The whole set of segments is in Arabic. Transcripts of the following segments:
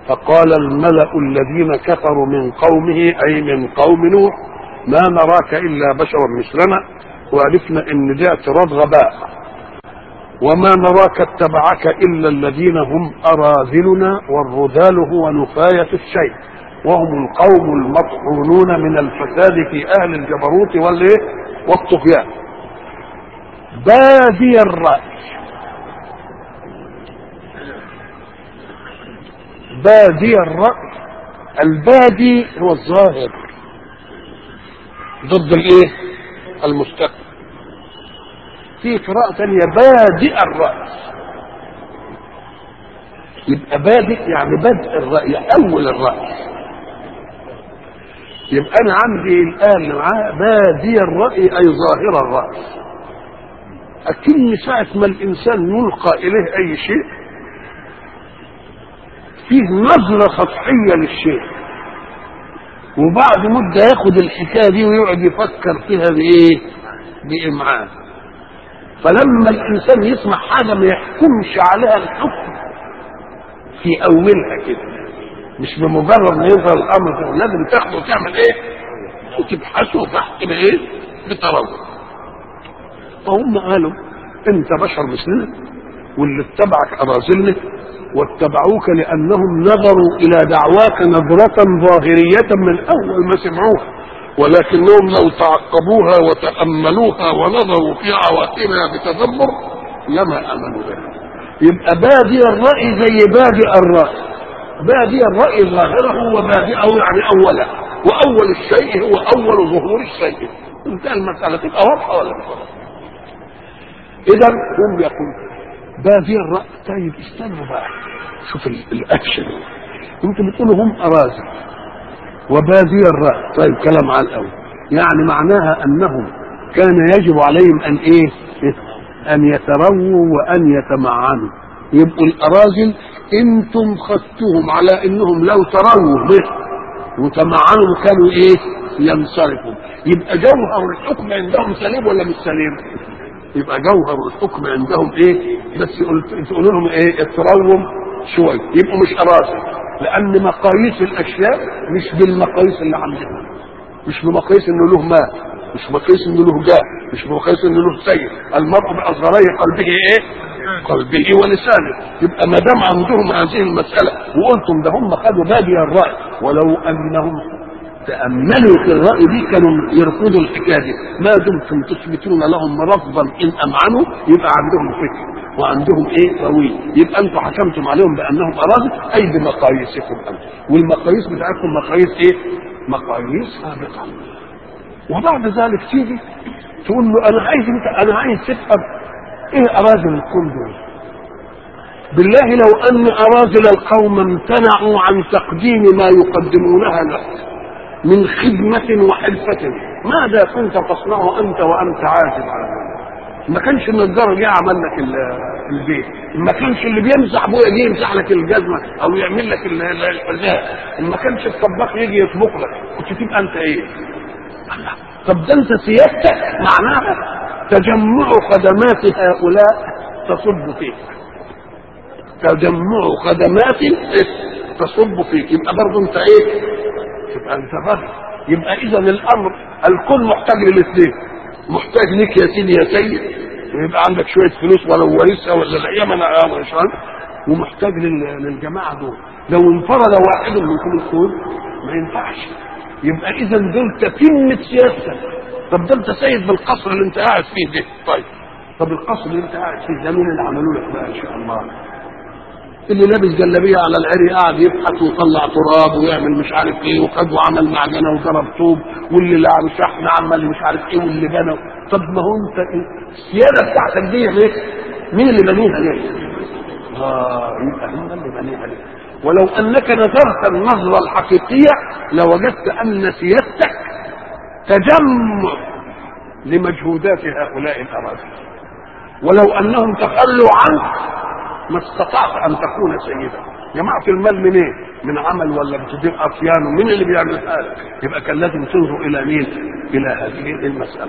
فقال الملأ الذين كفروا من قومه أي من قوم نوح ما نراك إلا بشرا مثلنا، وعرفنا ان ده اعتراض غباء، وما نراك اتبعك إلا الذين هم أراذلنا والرذال هو نفاية الشيء، وهم القوم المطحونون من الفساد في أهل الجبروت والطغيان. بادي الرأي، بادي الرأي، البادي هو الظاهر ضد الايه؟ المستقبل. في قراءة ثانية بادئ الرأي، يبقى بادئ يعني بدء الرأي، أول الرأي. يبقى أنا عندي الآن معاه بادئ الرأي أي ظاهر الرأي. أكن ساعة ما الإنسان يلقى إليه أي شيء فيه نظرة سطحية للشيء، وبعد مدة ياخد الحكاية دي ويقعد يفكر فيها بإمعان. فلما الإنسان يسمع حاجة ما يحكمش عليها الحكم في أولها كده، مش بمجرد ما يظهر الأمر، لازم تاخده وتعمل وتبحثه بحث بتروج. فهم قالوا أنت بشر مثلنا، واللي اتبعك أراذلنا، واتبعوك لأنهم نظروا إلى دعواك نظرة ظاهرية من أول ما سمعوها، ولكنهم لو تعقبوها وتأملوها ونظروا في عواقبها بتدبر لما آمنوا بها. يبقى بادئ الرأي زي بادئ الرأي، بادئ الرأي ظاهره وبادئه يعني أوله، وأول الشيء هو أول ظهور الشيء. انتهى المسألة، تبقى واضحة ولا مش واضحة؟ إذا هم يقول بادئ الرأي. طيب استنوا بقى، شوف الأكشن. انتم بتقولوا هم أراذل وبادئ الرأي، طيب كلام على الأول، يعني معناها أنهم كان يجب عليهم أن أن يترووا وأن يتمعنوا. يبقوا الأراذل انتم خدتهم على انهم لو ترووا به وتمعنوا كانوا ينصرفوا. يبقى جوهر الحكم عندهم سليم ولا مش سليم؟ يبقى جوهر الحكم عندهم بس تقولوا لهم اترووا شويه، يبقوا مش أراذل، لأن مقاييس الأشياء مش بالمقاييس اللي عندهم، مش بمقاييس انه له مال، مش بمقاييس انه له جاه، مش بمقاييس انه له سيد. المرء بأصغري قلبه قلبه ولسانه. يبقى ما دام عندهم هذه المسألة وقلتم ده هم خدوا بادئ الرأي، ولو أنهم تأملوا في الرأي دي كانوا يرفضوا الحكاية دي. ما دمتم تثبتون لهم رفضا إن أمعنوا يبقى عندهم فكر وعندهم طويل، يبقى أنتم حكمتم عليهم بأنهم أراضي أي بمقاييسكم أنتم، والمقاييس بتاعتكم مقاييس مقاييس سابقة. وبعد ذلك تيجي تقول له أنا عايز تفهم أراذل الكون دول. بالله لو أن أراذل القوم امتنعوا عن تقديم ما يقدمونها لك من خدمة وحرفة، ماذا كنت تصنع أنت وأنت عاجز عن ذلك؟ ما كانش النجار جه عمل لك البيت، ما كانش اللي بيمسح ابويا جه يمسح لك الجزمة أو يعمل لك الحذاء، ما كانش الطباخ يجي يطبخ لك، كنت تبقى أنت طب ده أنت سيادتك معناها تجمع خدمات هؤلاء تصب فيك، تجمع خدمات تصب فيك، يبقى برضه أنت تبقى انت غبي. يبقى اذا الامر الكل محتاج للاثنين، محتاج لك يا سيدي يا سيد ويبقى عندك شويه فلوس ولو ورثها ولا الايام انا مش عارف، ومحتاج للجماعه دول. لو انفرد واحد منكم الكون ما ينفعش. يبقى اذا دول تتمه سياسه. طب ده انت سيد بالقصر اللي انت قاعد فيه ده، طب القصر اللي انت قاعد فيه ده مين اللي عملوا لك بقى ان شاء الله؟ اللي لابس جلابيه على العري قاعد يبحث ويطلع تراب ويعمل مش عارف وخد وعمل معجنه وضرب طوب، واللي لعب شحن عمل مش عارف واللي بنى. طب ما هو انت السياده بتاعتك دي مين اللي بنيها ليه؟ يبقى هم اللي بنيها ليه. ولو انك نظرت النظره الحقيقيه لوجدت ان سيادتك تجمع لمجهودات هؤلاء الاراذل، ولو انهم تخلوا عنك ما استطعت ان تكون سيدا. جماعه المال من من عمل ولا بتدير اطيان، ومين اللي بيعملها لك؟ يبقى كان لازم تنظر الى مين؟ الى هذه المساله.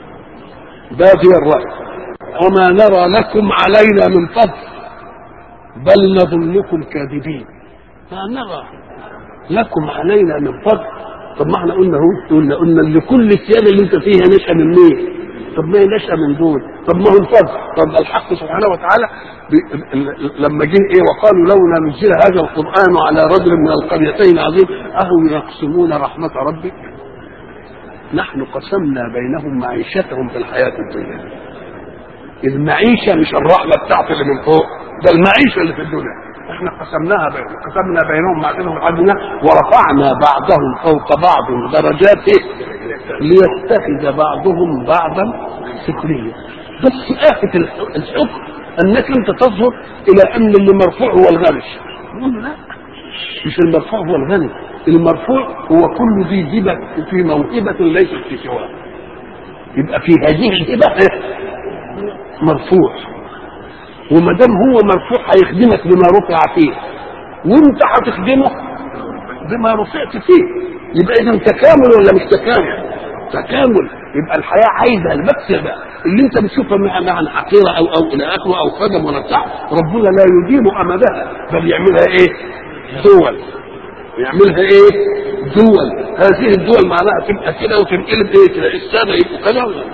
بادئ الراي وما نرى لكم علينا من فضل. بل نظنكم كاذبين ما نرى لكم علينا من فضل. طب ما احنا قلنا لكل الثياب اللي انت فيها نشأ من مين؟ طب ما هي نشأ من دول. طب ما هو الفضل. طب الحق سبحانه وتعالى لما جه ايه وقالوا لولا نزل هذا القرآن على رجل من القريتين عظيم أهم يقسمون رحمة ربك نحن قسمنا بينهم معيشتهم في الحياة الدنيا. المعيشة مش الرحمة بتاعت اللي من فوق، ده المعيشة اللي في الدنيا احنا قسمنا بينهم معيشتهم في الدنيا ورفعنا بعضهم فوق بعض درجات ليتخذ بعضهم بعضا سخريا. بس آفة الحكم انك انت تنظر الى ان اللي مرفوع هو الغني. نقول لا، مش المرفوع هو الغني، المرفوع هو كل ذي هبة في موهبة ليست في سواه. يبقى في هذه الهبة مرفوع، وما دام هو مرفوع هيخدمك بما رفع فيه وانت هتخدمه بما رفعت فيه. يبقى اذا تكامل ولا مش تكامل؟ تكامل. يبقى الحياه عايزه المكسب اللي انت بتشوفها مع حقيره او الى اخره او خدم ولا بتاع، ربنا لا يديم امدها بل يعملها ايه؟ دول. يعملها ايه؟ دول. هذه الدول معناها تبقى كده وتنقلب ايه كده، الساده يبقوا كده.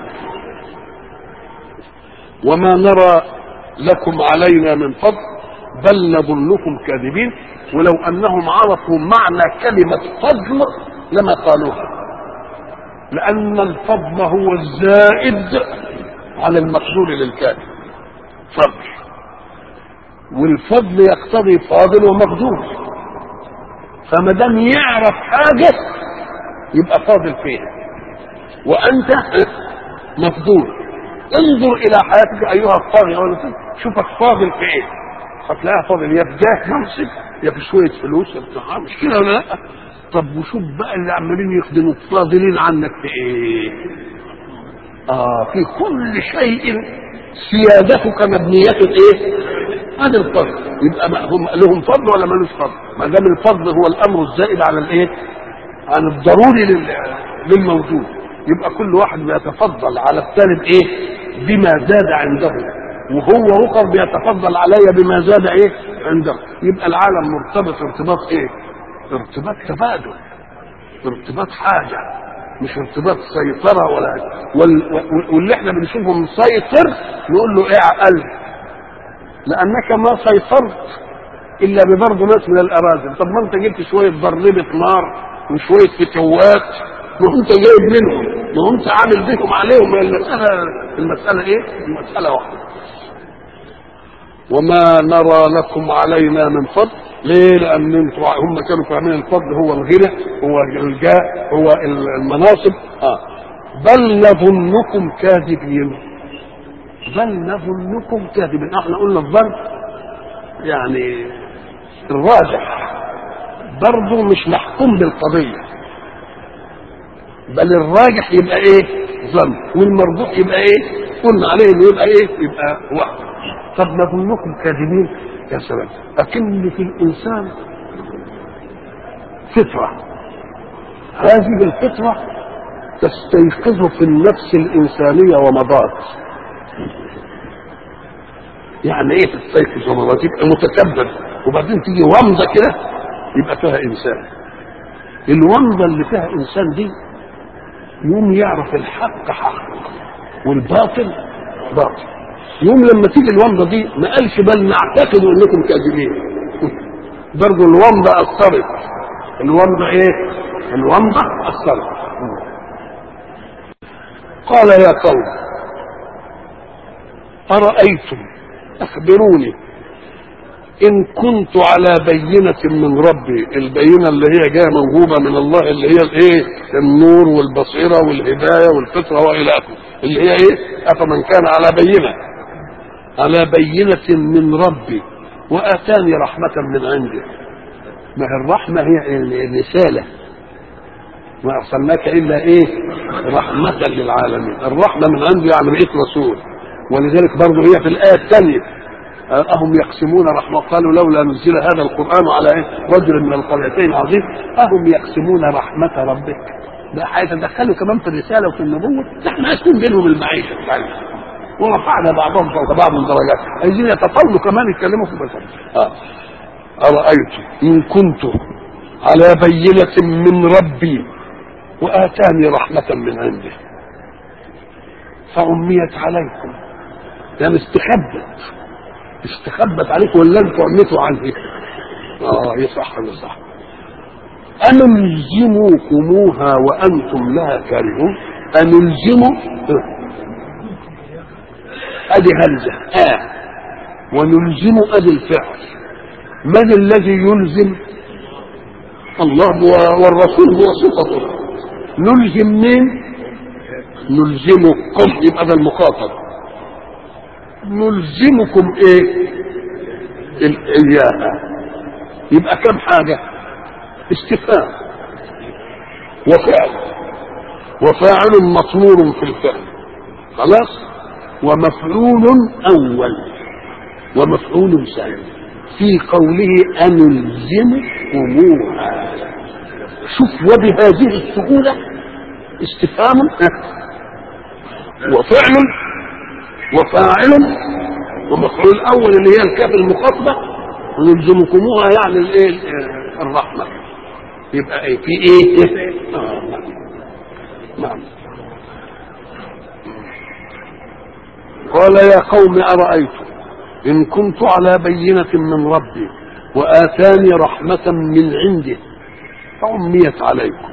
وما نرى لكم علينا من فضل بل نظنكم كاذبين. ولو انهم عرفوا معنى كلمه فضل لما قالوها، لان الفضل هو الزائد على المقدور للكافر فضل، والفضل يقتضي فاضل ومقدور. فما دام يعرف حاجه يبقى فاضل فيها وانت مفضول. انظر الى حياتك ايها الطاغي ولا شوفك فاضل في ايه، هتلاقيها فاضل يا في جاه منصب يا في شويه فلوس يا بتاع، مش كده ولا لا؟ طب وشوف بقى اللي عمالين يخدموك فاضلين عنك في ايه؟ في كل شيء سيادتك مبنية ايه؟ هذا الفضل. يبقى هم لهم فضل ولا مالوش فضل؟ ما دام الفضل هو الامر الزائد على الايه؟ عن الضروري للموجود، يبقى كل واحد بيتفضل على الثاني بايه؟ بما زاد عنده، وهو اخر بيتفضل علي بما زاد ايه؟ عنده. يبقى العالم مرتبط ارتباط ايه؟ ارتباط تبادل، ارتباط حاجه، مش ارتباط سيطره ولا واللي احنا بنشوفه مسيطر نقول له ايه عقل؟ لانك ما سيطرت الا بضرب ناس من الاراذل. طب ما انت جبت شويه ضربه نار وشويه فتوات وانت جايب منهم وانت عامل بيهم عليهم. المساله ايه؟ المساله واحده. وما نرى لكم علينا من فضل. ليه؟ لان هم كانوا فاهمين الفضل هو الغنى، هو الجاه، هو المناصب. بل نظنكم كاذبين. بل نظنكم كاذبين. احنا قلنا الظن يعني الراجح برضه مش محكوم بالقضيه، بل الراجح يبقى ايه؟ ظن، والمرجوح يبقى ايه؟ قلنا عليه انه يبقى ايه؟ يبقى وهم. طب نظنكم كاذبين يا سلام. اكن في الانسان فطره، هذه الفطره تستيقظ في النفس الانسانيه ومضات. يعني ايه تستيقظ ومضات؟ يبقى متكبر وبعدين تيجي ومضه كده يبقى فيها انسان. الومضه اللي فيها انسان دي يوم يعرف الحق حق والباطل باطل. يوم لما تيجي الومضه دي ما قالش بل نعتقد انكم كاذبين. برضه الومضه اثرت. الومضه ايه؟ الومضه اثرت. قال يا قوم ارايتم، اخبروني ان كنت على بينة من ربي. البينة اللي هي جايه موهوبه من الله، اللي هي الايه؟ النور والبصيره والهدايه والفطره والى اخره، اللي هي ايه؟ افمن كان على بينة من ربي واتاني رحمه من عنده. ما هي الرحمه هي الرساله، ما ارسلناك الا ايه؟ رحمه للعالمين. الرحمه من عنده يعني بقيت رسول. ولذلك برضه هي في الايه الثانيه أهم يقسمون رحمة. قالوا لولا نزل هذا القرآن على رجل من القريتين عظيم أهم يقسمون رحمة ربك. ده هيتدخلوا كمان في الرسالة وفي النبوة. نحن هيكون بينهم المعيشة بتاعتنا. ورفعنا بعضهم فوق بعض درجات. عايزين يتطاولوا كمان يتكلموا في بشر. أرأيت إن كنت على بينة من ربي وآتاني رحمة من عنده فعميت عليكم، يعني استخبت عليكم ولا انتم عميتوا عنه؟ يصح يصح. أنلزمكموها وأنتم لها كارهون. أنلزم أدي همزة ونلزم أدي الفعل. من الذي يلزم؟ الله والرسول بواسطته. نلزم مين؟ نلزمكم، يبقى ده المخاطب. نلزمكم ايه؟ إياها. يبقى كم حاجة؟ استفهام وفعل وفاعل مطمور في الفعل، خلاص، ومفعول أول ومفعول ثاني في قوله أنلزمكموها. شوف وبهذه السهولة استفهام وفعل وفاعل ومفعول أول اللي هي الكاف المخاطبة، ونلزمكموها يعني الايه؟ الرحمة. يبقى ايه في ايه؟ نعم. قال يا قوم أرأيتم إن كنت على بينة من ربي وآتاني رحمة من عنده فعميت عليكم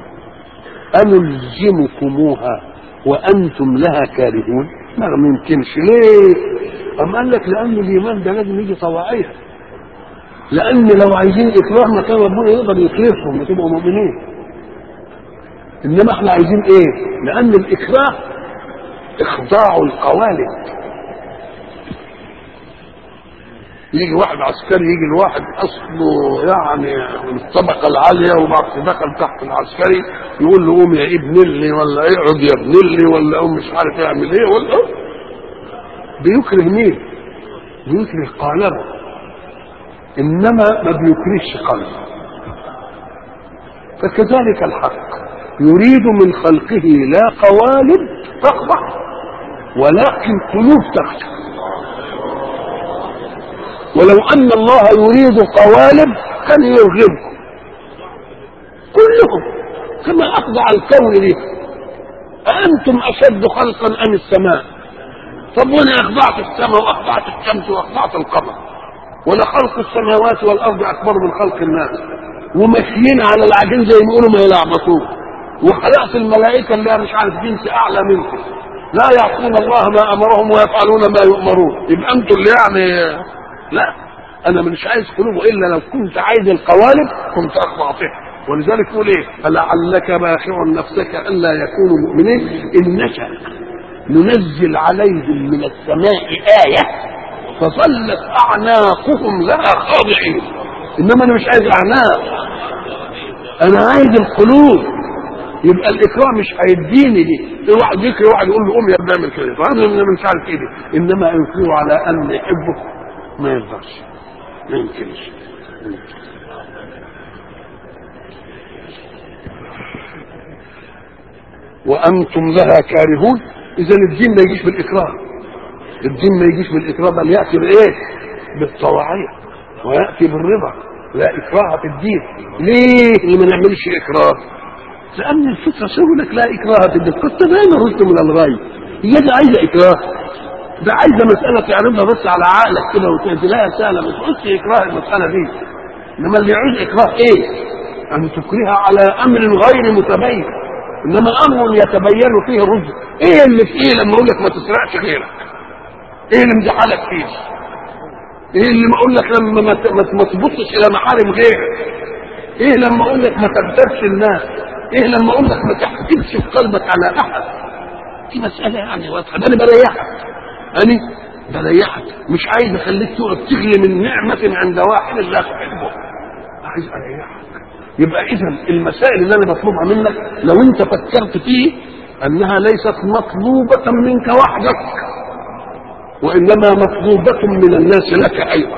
أنلزمكموها وأنتم لها كارهون. ما يمكنش. ليه؟ أم قال لك لأن الإيمان ده لازم يجي طواعية، لأن لو عايزين إكراه ما كان ربنا يقدر يكرههم وتبقوا مؤمنين. إنما إحنا عايزين إيه؟ لأن الإكراه إخضاع القوالب. يجي واحد عسكري، يجي الواحد اصله يعني من الطبقه العاليه وبعد دخل تحت العسكري يقول له قوم يا ابن اللي ولا اقعد يا ابن اللي ولا قوم مش عارف يعمل ايه ولا بيكره مين؟ بيكره قالبه، انما ما بيكرهش قلبه. فكذلك الحق يريد من خلقه لا قوالب تخضع ولكن قلوب تخشع. ولو أن الله يريد قوالب كان يرغبكم كلهم كما أخضع الكون ليه. أأنتم أشد خلقا أم السماء؟ طب وأنا أخضعت السماء وأخضعت الشمس وأخضعت القمر، ولا خلق السماوات والأرض أكبر من خلق الناس، وماشيين على العجين زي ما يقولوا ما يلعبطوه، وخلقت الملائكة اللي مش عارف جنس أعلى منكم لا يعصون الله ما أمرهم ويفعلون ما يؤمرون. يبقى أنتم اللي يعني لا، انا مش عايز قلوبه الا لو كنت عايز القوالب كنت اخضعتها. ولذلك يقول ايه؟ فلعلك باخع نفسك الا يكونوا مؤمنين ان نشأ ننزل عليهم من السماء آية فظلت اعناقهم لها خاضعين. انما انا مش عايز اعناق، انا عايز القلوب. يبقى الاكرام مش هيديني دي واحد يكره واحد يقول له قوم يا ابني اعمل كده، فانا مش عارف ايه دي. انما يكره على ان يحبه ما يقدرش، ما يمكنش. وأنتم لها كارهون. إذا الدين ما يجيش بالإكراه، الدين ما يجيش بالإكراه، بل يأتي بإيه؟ بالطواعية ويأتي بالرضا. لا إكراه في الدين. ليه اللي ما نعملش إكراه؟ لأن الفطرة سهلك لا إكراه في الدين. كنت دايما رشد من الغاية، هي دي عايزة إكراه، ده عايزه مساله تعرضها بس على عقلك كده وتلاقيها سهله، ما تقولش اكراه المساله دي. انما اللي يعوز اكراه ايه؟ ان تكرهها على امر غير متبين، انما امر يتبين فيه الرشد. ايه اللي في ايه لما اقول لك ما تسرقش غيرك؟ ايه اللي مزعلك فيه؟ ايه اللي ما اقول لك لما ما تبصش الى محارم غيرك؟ ايه لما اقول لك ما تغتابش الناس؟ ايه لما اقول لك ما تحسبش في قلبك على احد؟ دي مساله يعني واضحه. ده انا بريحك، مش عايز اخليك تقعد تغلي من نعمه عند واحد لا تحبه، عايز اريحك. يبقى اذا المسائل اللي انا بطلبها منك لو انت فكرت فيه انها ليست مطلوبه منك وحدك، وانما مطلوبه من الناس لك ايضا.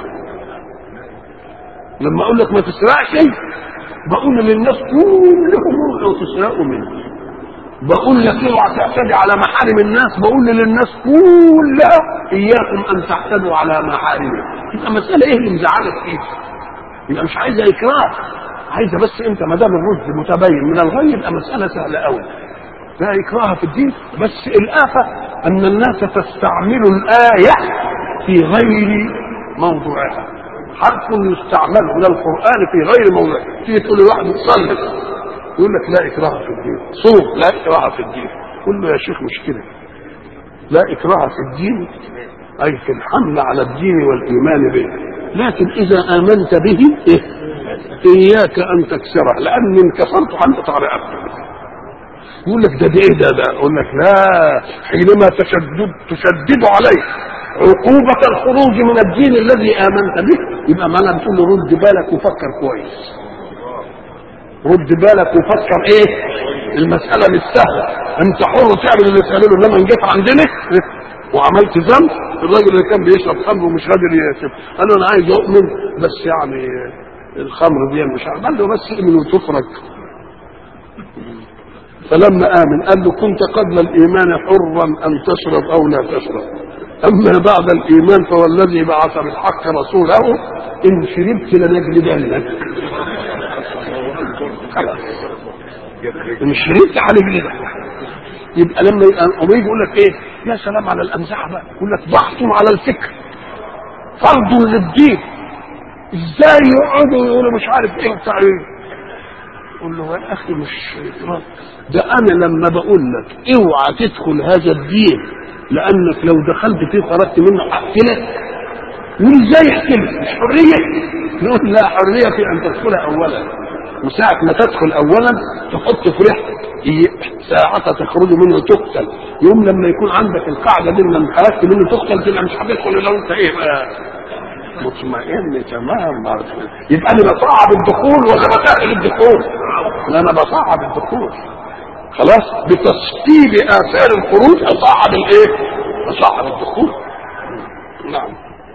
لما اقول لك ما تسرقش بقول للناس كلهم لو تسرقوا مني، بقول لك اوعى تعتدي على محارم الناس، بقول للناس كلها اياكم ان تعتدوا على محارمه. يبقى مساله ايه اللي مزعلك فيه؟ يبقى مش عايزه اكراه، عايزه بس انت ما دام الرشد متبين من الغي يبقى مساله سهله قوي، لا اكراه في الدين. بس الآفة ان الناس تستعمل الآية في غير موضوعها، حرف يستعمل من القرآن في غير موضوعه. تيجي تقول لواحد صلي يقول لك لا اكراه في الدين، صوم لا اكراه في الدين. قل له يا شيخ مش كده، لا اكراه في الدين اي في الحمل على الدين والايمان به، لكن اذا امنت به اياك ان تكسره، لان ان كسرته هنقطع رقبتك. يقول لك ده ايه ده اقول لك لا، حينما تشدد عليه عقوبة الخروج من الدين الذي آمنت به يبقى معنى بتقول له رد بالك وفكر كويس، رد بالك وفكر ايه، المسألة مش سهلة، انت حر تعمل اللي تعمله، انما ان جيت عندنا وعملت ذنب. الراجل اللي كان بيشرب خمر ومش قادر يسيب قال له انا عايز اؤمن بس يعني الخمر دي مش عارف، قال له بس اؤمن وتفرج. فلما آمن قال له كنت قبل الإيمان حرا أن تشرب أو لا تشرب، أما بعد الإيمان فوالذي بعث بالحق رسوله إن شربت لنجلدنك. إن شربت هنجلدك. يبقى لما يجي يقول لك إيه يا سلام على الأمزحة بقى، يقول لك ضغط على الفكر فرض للدين، إزاي يقعدوا يقولوا مش عارف إيه بتاع إيه. قول له يا اخي مش ده، انا لما بقول لك اوعى تدخل هذا الدين لانك لو دخلت فيه خرجت منه هقتلك، وازاي يقتلك؟ مش حريه؟ نقول لا، حريه في ان تدخلها اولا، وساعه ما تدخل اولا تحط في ريحتك، ساعه تخرج منه تقتل. يوم لما يكون عندك القاعده دي لما خرجت منه تقتل تبقى مش هتدخل الا انت ايه بقى مطمئن تمام. يبقى انا بصعب الدخول ولا بسهل الدخول؟ لا انا بصعب الدخول، خلاص بتسطيب اثار الخروج اصعب الايه، اصعب الدخول. نعم.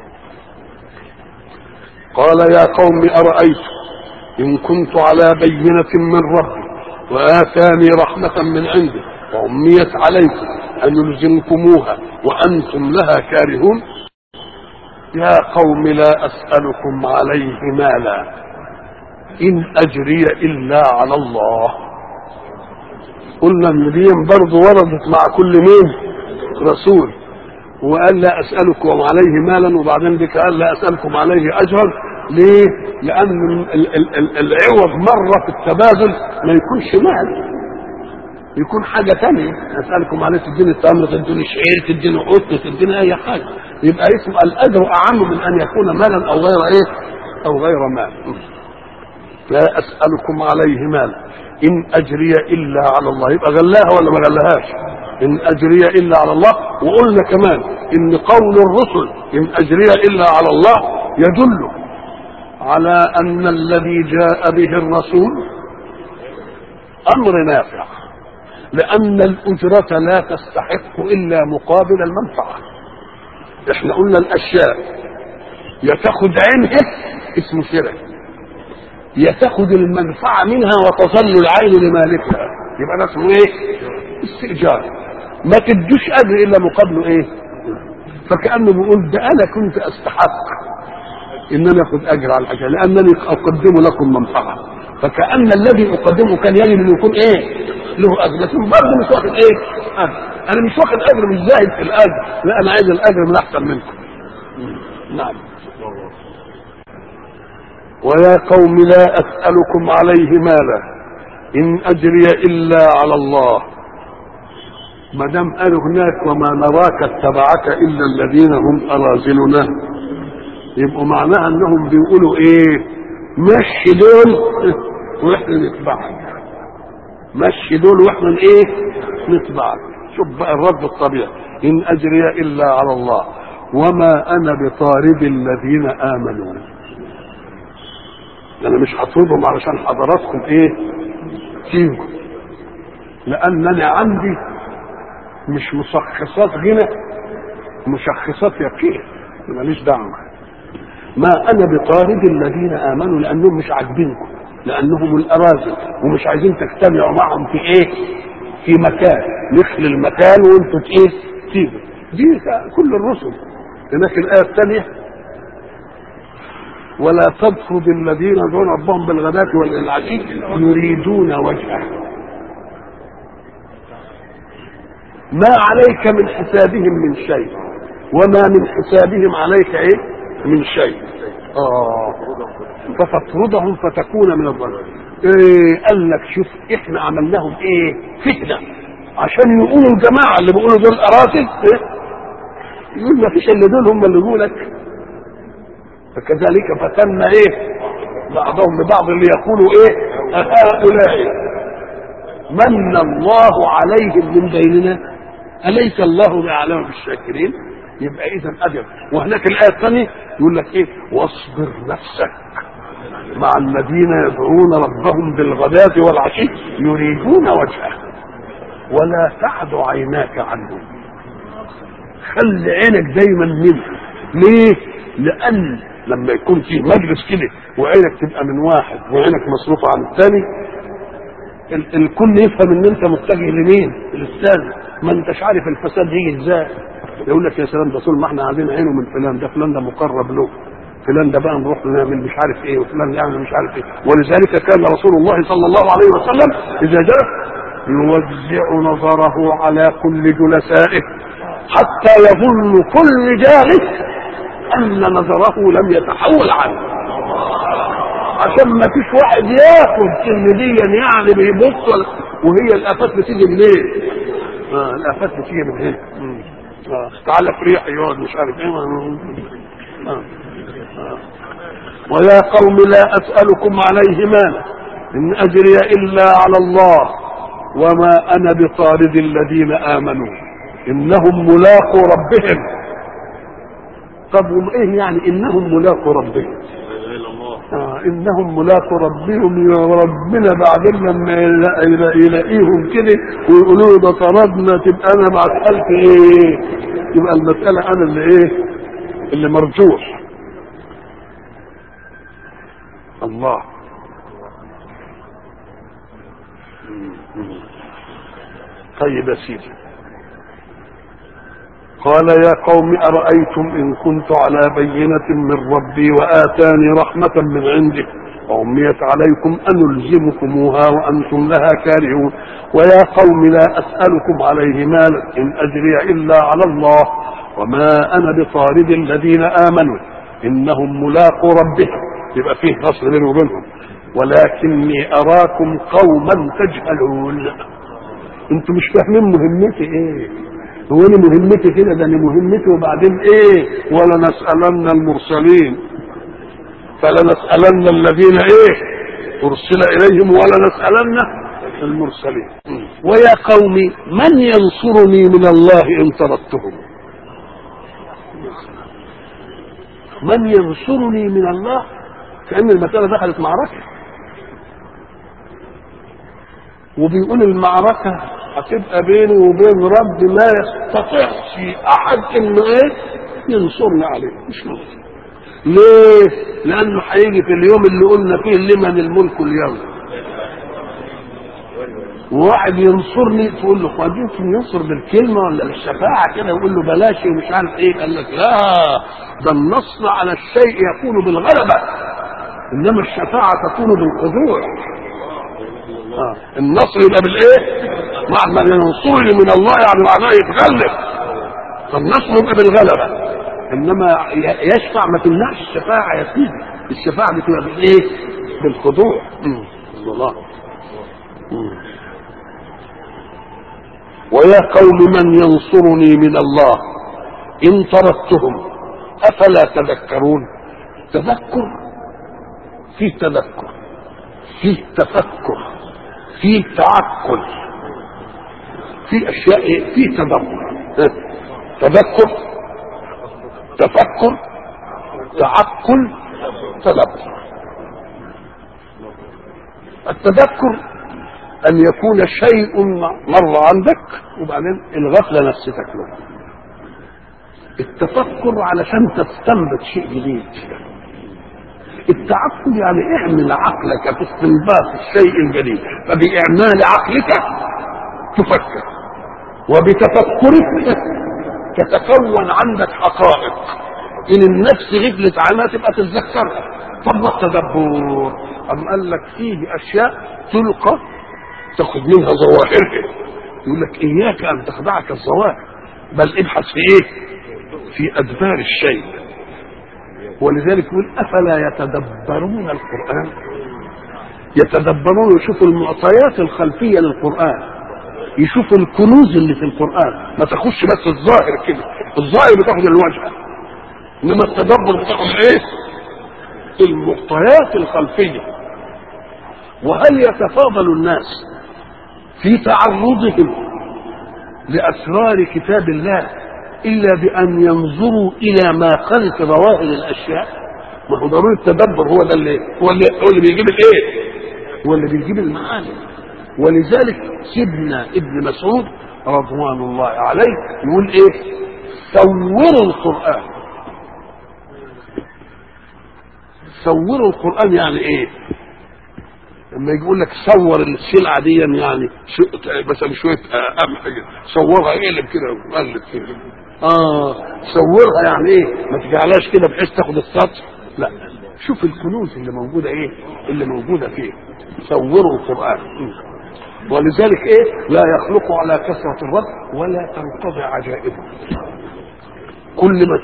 قال يا قوم ارايتم ان كنت على بينه من ربي واتاني رحمه من عنده واميت عليكم ان يلزمكموها وانتم لها كارهون. يا قوم لا أسألكم عليه مالا إن أجري إلا على الله. قلنا ان دي برضه وردت مع كل مين رسول، وقال لا أسألكم عليه مالا، وبعدين دي قال لا أسألكم عليه أجرا. ليه؟ لأن العوض مرة في التبادل ما يكونش مال، يكون حاجة تانية. أسألكم عليه تديني التمر، تديني شعير، تديني قطن، تديني أي حاجة، يبقى اسم الأجر أعم من أن يكون مالا أو غير إيه أو غير مال. لا أسألكم عليه مالا إن أجري إلا على الله. يبقى غلاها ولا ما غلاهاش؟ إن أجري إلا على الله. وقلنا كمان إن قول الرسل إن أجري إلا على الله يدل على أن الذي جاء به الرسول أمر نافع، لأن الأجرة لا تستحق إلا مقابل المنفعة. احنا قلنا الأشياء يتاخد عينها اسمه شرك، يتاخد المنفعة منها وتظل العين لمالكها يبقى ده اسمه ايه؟ استئجار. ما تدوش أجر إلا مقابله ايه؟ فكأنه بيقول ده أنا كنت أستحق إن أنا أخذ أجر على الحاجة لأنني أقدم لكم منفعة، فكأن الذي أقدمه كان يجب أن يكون ايه؟ له أجر، لكن برضه مش واخد ايه؟ أجر. أنا مش واخد أجر، مش زاهد في الأجر، لا أنا عايز الأجر من أحسن منكم. نعم. ويا قوم لا أسألكم عليه مالا إن أجري إلا على الله. ما دام قالوا هناك وما نراك اتبعك إلا الذين هم أراذلنا، يبقوا معناها أنهم بيقولوا إيه؟ مشي دول وإحنا نتبعك، مشي دول وإحنا إيه؟ نتبعك. شوف بقى الرد الطبيعي، إن أجري إلا على الله وما أنا بطارد الذين آمنوا. أنا مش هطردهم علشان حضراتكم إيه؟ تيجوا، لأنني عندي مش مشخصات غنى، مشخصات يقين، ماليش دعوة. ما أنا بطارد الذين آمنوا لأنهم مش عاجبينكم، لأنهم الأراذل ومش عايزين تجتمعوا معهم في إيه؟ في مكان نخلي المكان وانتوا ايه تيجوا. دي كل الرسل. هناك الآية الثانية ولا تطرد الذين يدعون ربهم بالغداة والعشي يريدون وجهه ما عليك من حسابهم من شيء وما من حسابهم عليك ايه من شيء. فتطردهم فتكون من الظالمين. ايه قال لك شوف احنا عملناهم ايه فتنه عشان يقولوا الجماعه اللي بيقولوا دول اراسل إيه؟ يقول ما فيش الا دول هم اللي يقولك. فكذلك فتنا ايه بعضهم ببعض اللي يقولوا ايه هؤلاء من الله عليهم من بيننا اليس الله باعلم بالشاكرين. يبقى اذا اجل. وهناك الايه الثانيه يقول لك ايه واصبر نفسك مع الذين يدعون ربهم بالغداة والعشي يريدون وجهه ولا تعد عيناك عنهم. خلي عينك دايما منه. ليه؟ لان لما يكون في مجلس كده وعينك تبقى من واحد وعينك مصروفه عن الثاني الكل يفهم ان انت متجه لمين الاستاذ. ما انتش عارف الفساد يجي ازاي. يقول لك يا سلام ده طول ما احنا عايزين عينه من فلان ده فلان ده مقرب له فلان ده بقى نروح نعمل مش عارف ايه وفلان يعمل مش عارف ايه. ولذلك كان رسول الله صلى الله عليه وسلم اذا جاء يوزع نظره على كل جلسائه حتى يظن كل جالس ان نظره لم يتحول عنه عشان ما فيش واحد ياخد كلمديا يعني بيبص وهي الافات بتيجي منين؟ الافات بتيجي من هنا. تعالى في ريح يقعد مش عارف ايه. ويا قوم لا اسالكم عليه مالا ان اجري الا على الله وما انا بطارد الذين امنوا انهم ملاقوا ربهم. طب ايه يعني انهم ملاقوا ربهم؟ انهم ملاقوا ربهم. يا ربنا بعدين لما يلاقيهم كده ويقولوا ده طردنا تبقى انا مسألة ايه؟ يبقى المسألة انا اللي ايه اللي مرجوح. الله. طيب يا سيدي قال يا قوم أرأيتم إن كنت على بينة من ربي وآتاني رحمة من عنده وأميت عليكم أنلزمكموها وأنتم لها كارهون. ويا قوم لا أسألكم عليه مالا إن أجري إلا على الله وما أنا بطارد الذين آمنوا إنهم ملاقوا ربهم. يبقى فيه نصر بينه وبينهم. ولكني أراكم قوما تجهلون. انتم مش فاهمين مهمتي ايه. هو انا مهمتي كده ده انا مهمتي وبعدين ايه ولنسألن المرسلين فلنسألن الذين ايه ارسل اليهم ولنسألن المرسلين. ويا قوم من ينصرني من الله ان طردتهم. من ينصرني من الله كأن المسألة دخلت معركة وبيقول المعركة هتبقى بيني وبين رب ما يستطيعش احد انه ايه ينصرني عليه. مش ممكن. ليه؟ لانه هيجي في اليوم اللي قلنا فيه لمن الملك اليوم وواحد ينصرني تقول له يمكن ينصر بالكلمه ولا بالشفاعه كده يقول له بلاش ومش عارف ايه. قال لك لا ده النصر على الشيء يكون بالغلبه انما الشفاعه تكون بالخضوع. النصر يبقى بالايه؟ مع من ينصرني من الله يعني معناه يتغلب. فالنصر يبقى بالغلبه انما يشفع ما تمنعش الشفاعه يا سيدي. الشفاعه بتبقى بالايه؟ بالخضوع. الله. ويا قوم من ينصرني من الله ان طردتهم افلا تذكرون. تذكر فيه تذكر فيه تفكر فيه تعقل فيه اشياء فيه تدبر. تذكر تفكر تعقل تدبر. التذكر ان يكون شيء مر عندك وبعدين الغفله نفستك له. التفكر علشان تستنبط شيء جديد. التعقل يعني اعمل عقلك في استنباط الشيء الجديد. فباعمال عقلك تفكر، وبتفكرك تتكون عندك حقائق ان النفس غفلت عنها تبقى تتذكرها. طب التدبر أم قال لك فيه اشياء تلقى تاخذ منها ظواهرها، يقول لك اياك ان تخدعك الظواهر، بل ابحث في ايه؟ في ادبار الشيء. ولذلك يقول افلا يتدبرون القران، يتدبرون، يشوفوا المعطيات الخلفيه للقران، يشوفوا الكنوز اللي في القران، ما تاخدش بس الظاهر كده، الظاهر بتاخد الوجه، انما التدبر بتاخد ايه؟ المعطيات الخلفيه. وهل يتفاضل الناس في تعرضهم لاسرار كتاب الله الا بان ينظروا الى ما خلف ظواهر الاشياء؟ ما هو ضروري التدبر، هو ده اللي بيجيب الايه؟ هو اللي بيجيب المعاني. ولذلك سيدنا ابن مسعود رضوان الله عليه يقول ايه؟ صوروا القرآن. صوروا القرآن يعني ايه؟ لما يقول لك صور السلعة دي يعني مثلا شوية قمح كده، صورها اقلب كده وقلب كده. صورها يعني ايه؟ ما تجعلهاش كده بحيث تاخد السطر، لا، شوف الكنوز اللي موجودة ايه؟ اللي موجودة فيه. صوروا القرآن. ولذلك ايه؟ لا يخلق على كثرة الرد ولا تنقضي عجائبه. كل ما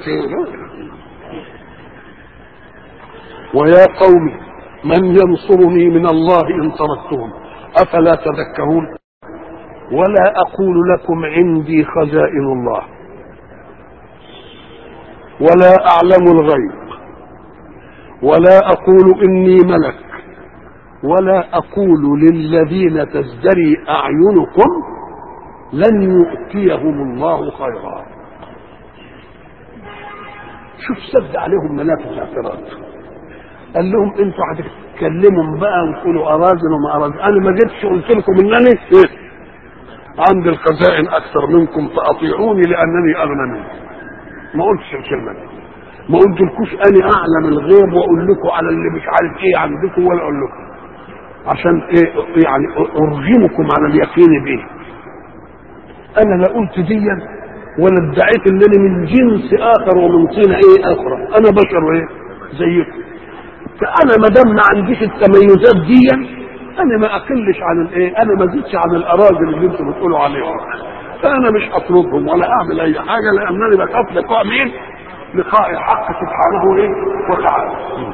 ويا قوم من ينصرني من الله إن تركتهم أفلا تذكرون. ولا أقول لكم عندي خزائن الله ولا أعلم الغيب ولا أقول إني ملك ولا أقول للذين تزدري أعينكم لن يؤتيهم الله خيرا. شوف سد عليهم منافذ الاعتراض، قال لهم انتوا هتتكلموا بقى وتقولوا اراذل وما اراذل، انا ما جيتش قلت لكم انني عندي الخزائن اكثر منكم فاطيعوني لانني اغنى منكم. ما قلتش الكلمه دي، ما قلتلكوش انا اعلم الغيب واقول لكم على اللي مش عارف ايه عندكم ولا اقول لكم عشان ايه يعني ارغمكم على اليقين به. انا لا قلت ديا ولا ادعيت انني من جنس اخر ومن طينه ايه اخرى، انا بشر ايه زيكم. فانا ما دام ما عنديش التميزات دي انا ما اقلش عن الايه، انا ما زدتش عن الاراذل اللي انتم بتقولوا عليهم. فانا مش هطردهم ولا اعمل اي حاجه لانني بخاف لقاء مين؟ لقاء الحق سبحانه ايه وتعالى.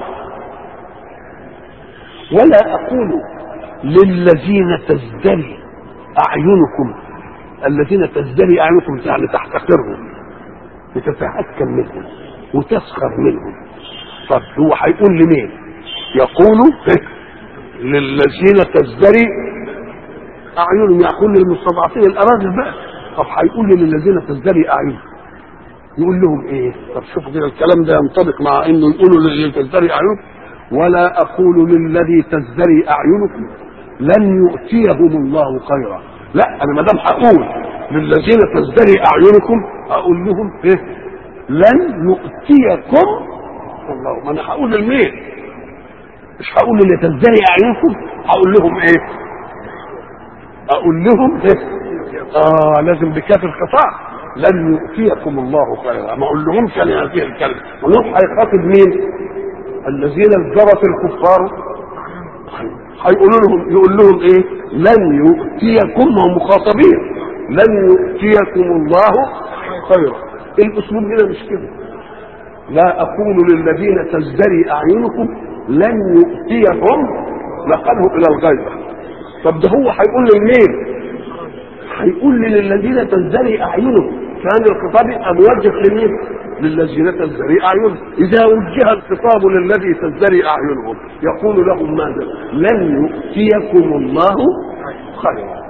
ولا اقول للذين تزدري اعينكم، الذين تزدري اعينكم يعني تحتقرهم وتتهكم منهم وتسخر منهم. طب هو هيقول لمين؟ يقول للذين تزدري اعينهم، يقول للمستضعفين الاراذل بقى. طب هيقول للذين تزدري اعينهم يقول لهم ايه؟ طب شوفوا كده الكلام ده ينطبق مع انه يقولوا للذين تزدري اعينهم. ولا اقول للذي تزدري اعينكم لن يؤتيهم الله خيرا. لا، انا ما دام هقول للذين تزدري اعينكم اقول لهم ايه؟ لن يؤتيكم الله. ما انا هقول لمين؟ مش هقول للي تزدري اعينكم، هقول لهم ايه؟ اقول لهم ايه؟ لازم بكاف القطاع. لن يؤتيكم الله خيرا، ما اقول لهمش انا هذه الكلمه. ونوح هيخاطب مين؟ الذين ازدرت الكفار، هيقولوا لهم، يقول لهم ايه؟ لن يؤتيكم، هم مخاطبين، لن يؤتيكم الله خيرا. الاسلوب هنا مش كده. لا اقول للذين تزدري اعينكم لن يؤتيهم، نقله الى الغيبه. طب ده هو هيقول لمين؟ هيقول للذين تزدري اعينهم، كان الخطاب موجه لمين؟ للذين تزدري اعينهم. اذا وجه الخطاب للذي تزدري اعينهم يقول لهم ماذا؟ لن يؤتيكم الله خيرا.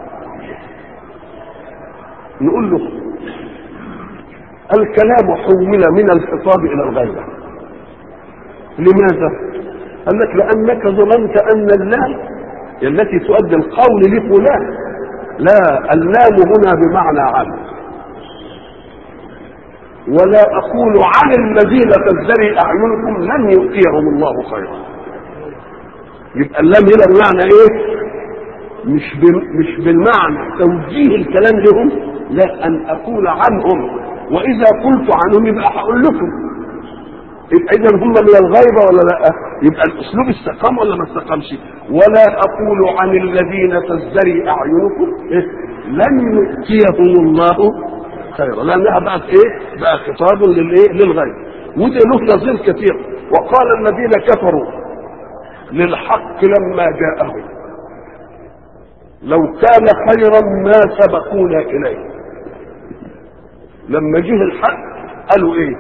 نقول له الكلام حول من الخطاب الى الغيبه. لماذا؟ قال لك لانك ظننت ان اللام التي تؤدي القول لفلان، لا، اللام هنا بمعنى عن. ولا اقول عن الذين تزدري اعينكم لن يؤتيهم الله خيرا. يبقى اللام هنا بمعنى ايه؟ مش بالمعنى توجيه الكلام لهم، لا، ان اقول عنهم، واذا قلت عنهم يبقى هقول لكم. اذا هم من الغيبه ولا لا؟ يبقى الاسلوب استقام ولا ما استقامش؟ ولا اقول عن الذين تزدري اعينكم لن يؤتيهم الله خيرا، لانها بقت ايه؟ بقى خطاب للغيب. وده له نظير كثير. وقال الذين كفروا للحق لما جاءهم لو كان خيرا ما سبقونا اليه. لما جه الحق قالوا ايه؟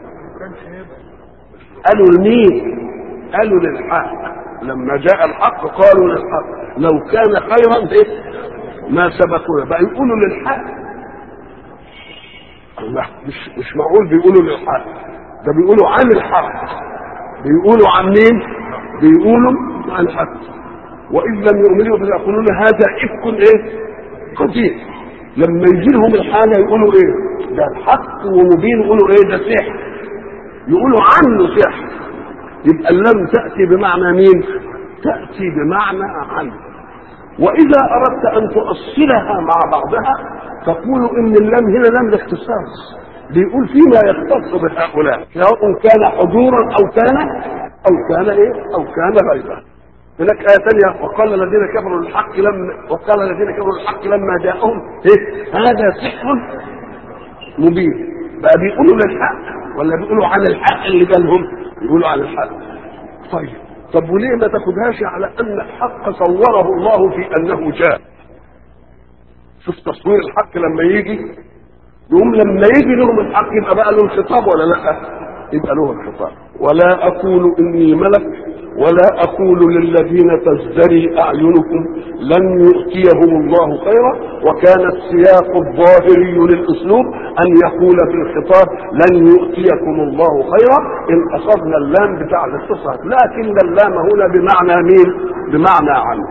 قالوا لمين؟ قالوا للحق. لما جاء الحق قالوا للحق لو كان خيرا ايه ما سبقونا. بقى يقولوا للحق؟ الله، مش معقول بيقولوا للحق، ده بيقولوا عن الحق. بيقولوا عن مين؟ بيقولوا عن الحق. وإذ لم يؤمنوا فيقولون هذا إفك ايه قدير. لما يجي لهم الحاجة يقولوا ايه؟ ده الحق ومبين. يقولوا ايه؟ ده سحر. يقولوا عنه سحر. يبقى اللام تأتي بمعنى مين؟ تأتي بمعنى عنه. وإذا أردت أن تؤصلها مع بعضها تقول إن اللام هنا لام الاختصاص، بيقول فيما يختص بهؤلاء سواء كان حضورا أو كان إيه؟ أو كان غيبا. هناك آية ثانية وقال الذين كفروا للحق لما جاءهم إيه؟ هذا سحر مبين. بقى بيقولوا للحق ولا بيقولوا عن الحق اللي جالهم؟ بيقولوا عن الحق. طب وليه ما تاخدهاش على ان الحق صوره الله في انه جاء؟ شوف تصوير الحق لما يجي يقوم لما يجي لهم الحق يبقى بقى له الخطاب ولا لا؟ يبقى له الخطاب. ولا اقول اني ملك ولا اقول للذين تزدري اعينكم لن يؤتيهم الله خيرا. وكان السياق الظاهري للاسلوب ان يقول في الخطاب لن يؤتيكم الله خيرا ان اخذنا اللام بتاع الاتصال، لكن اللام هنا بمعنى مين؟ بمعنى عنه.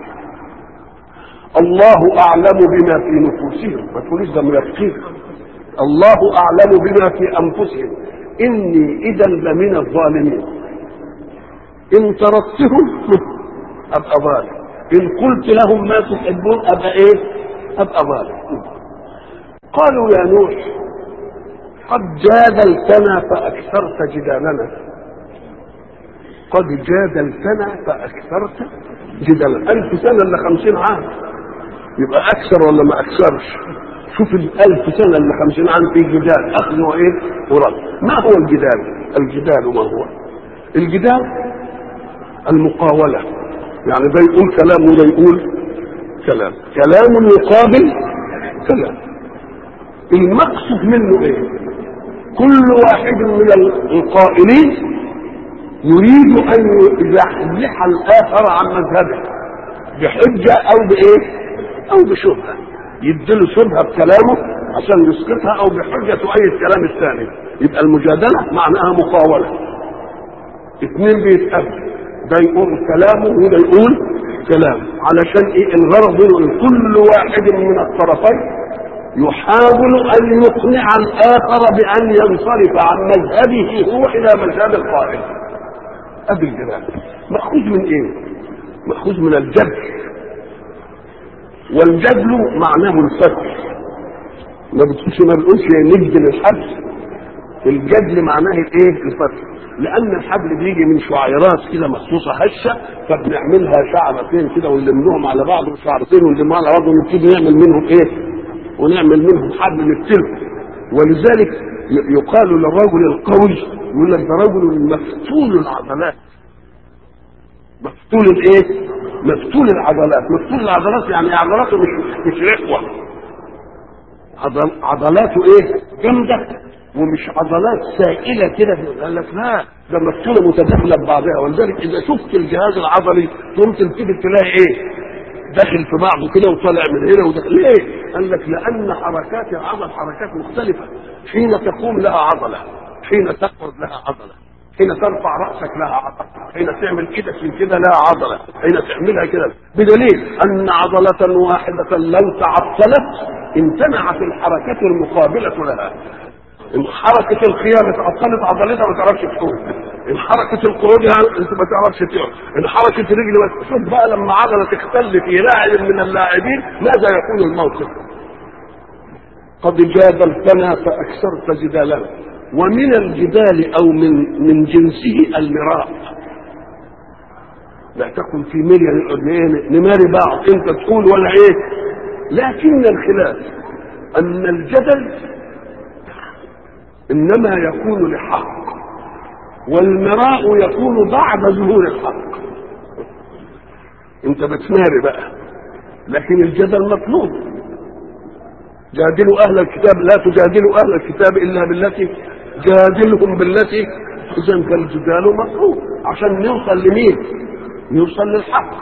الله اعلم بما في نفوسهم، ما تقوليش ده منافقين. الله اعلم بما في انفسهم اني اذا لمن الظالمين. ان تركتهم ابقى ظالم، ان قلت لهم ما تحبون ابقى ايه؟ ابقى ظالم. قالوا يا نوح قد جادلتنا فاكثرت جدالنا. قد جادلتنا فاكثرت جدالنا. 1000 سنه الا 50 عام، يبقى اكثر ولا ما اكثرش؟ شوف 1000 سنه الا 50 عام في جدال، اخذ وايه ورد. ما هو الجدال؟ الجدال ما هو؟ الجدال المقاولة، يعني ده يقول كلام وده يقول كلام يقابل كلام. المقصود منه ايه؟ كل واحد من القائلين يريد ان يزحزح الاخر عن مذهبه بحجة او بايه؟ او بشبهة. يديله شبهة بكلامه عشان يسقطها او بحجة تؤيد كلام الثاني. يبقى المجادلة معناها مقاولة. اثنين بيتقابلوا، ده يقول كلامه وده يقول كلامه. علشان ايه؟ الغرض منه كل واحد من الطرفين يحاول ان يقنع الاخر بان ينصرف عن مذهبه هو الى مذهب القائل. ادي الجدال. ماخوذ من ايه؟ ماخوذ من الجدل. والجدل معناه الفتح. ما بتقولش نجدل الحبل. الجدل معناه الايه؟ الفتح. لان الحبل بيجي من شعيرات كده مخصوصه هشه، فبنعملها شعرتين كده ونلمهم على بعض، وشعرتين ونلمهم على بعض، ونبتدي نعمل منهم ايه؟ ونعمل منهم حبل نفتله. ولذلك يقال للرجل القوي يقول لك ده رجل مفتول العضلات. مفتول الايه؟ مفتول العضلات. مفتول العضلات يعني عضلاته مش رخوه، عضلاته ايه؟ جامده ومش عضلات سائله كده. قال لك لا، ده مفتوله متداخله ببعضها. ولذلك اذا شفت الجهاز العضلي تقوم تلتفت تلاقي ايه؟ داخل في بعضه كده وطالع من هنا وداخل. ليه؟ قال لك لان حركات العضل حركات مختلفه. حين تقوم لها عضله، حين تقعد لها عضله، حين ترفع راسك لها عضله، حين تعمل كده في كده لها عضله، حين تعملها كده. بدليل ان عضله واحده لو تعطلت امتنعت الحركات المقابله لها. حركة الخيام اتعطلت عضلتها ما تعرفش تقوم. ان حركه القعود انت ما تعرفش تقعد، ان حركه رجل بس. شوف بقى لما عضله تختل في لاعب من اللاعبين ماذا يكون الموقف. قد جادلتنا فاكثرت جدالنا. ومن الجدال او من جنسه المراء، لا تكن في مرية نماري بعض، انت تقول ولا ايه. لكن الخلاف ان الجدل انما يكون لحق، والمراء يكون بعد ظهور الحق. انت بتماري بقى، لكن الجدل مطلوب. جادلوا اهل الكتاب، لا تجادلوا اهل الكتاب الا بالتي، جادلهم بالتي. اذا فالجدال مطلوب عشان نوصل لمين؟ نوصل للحق.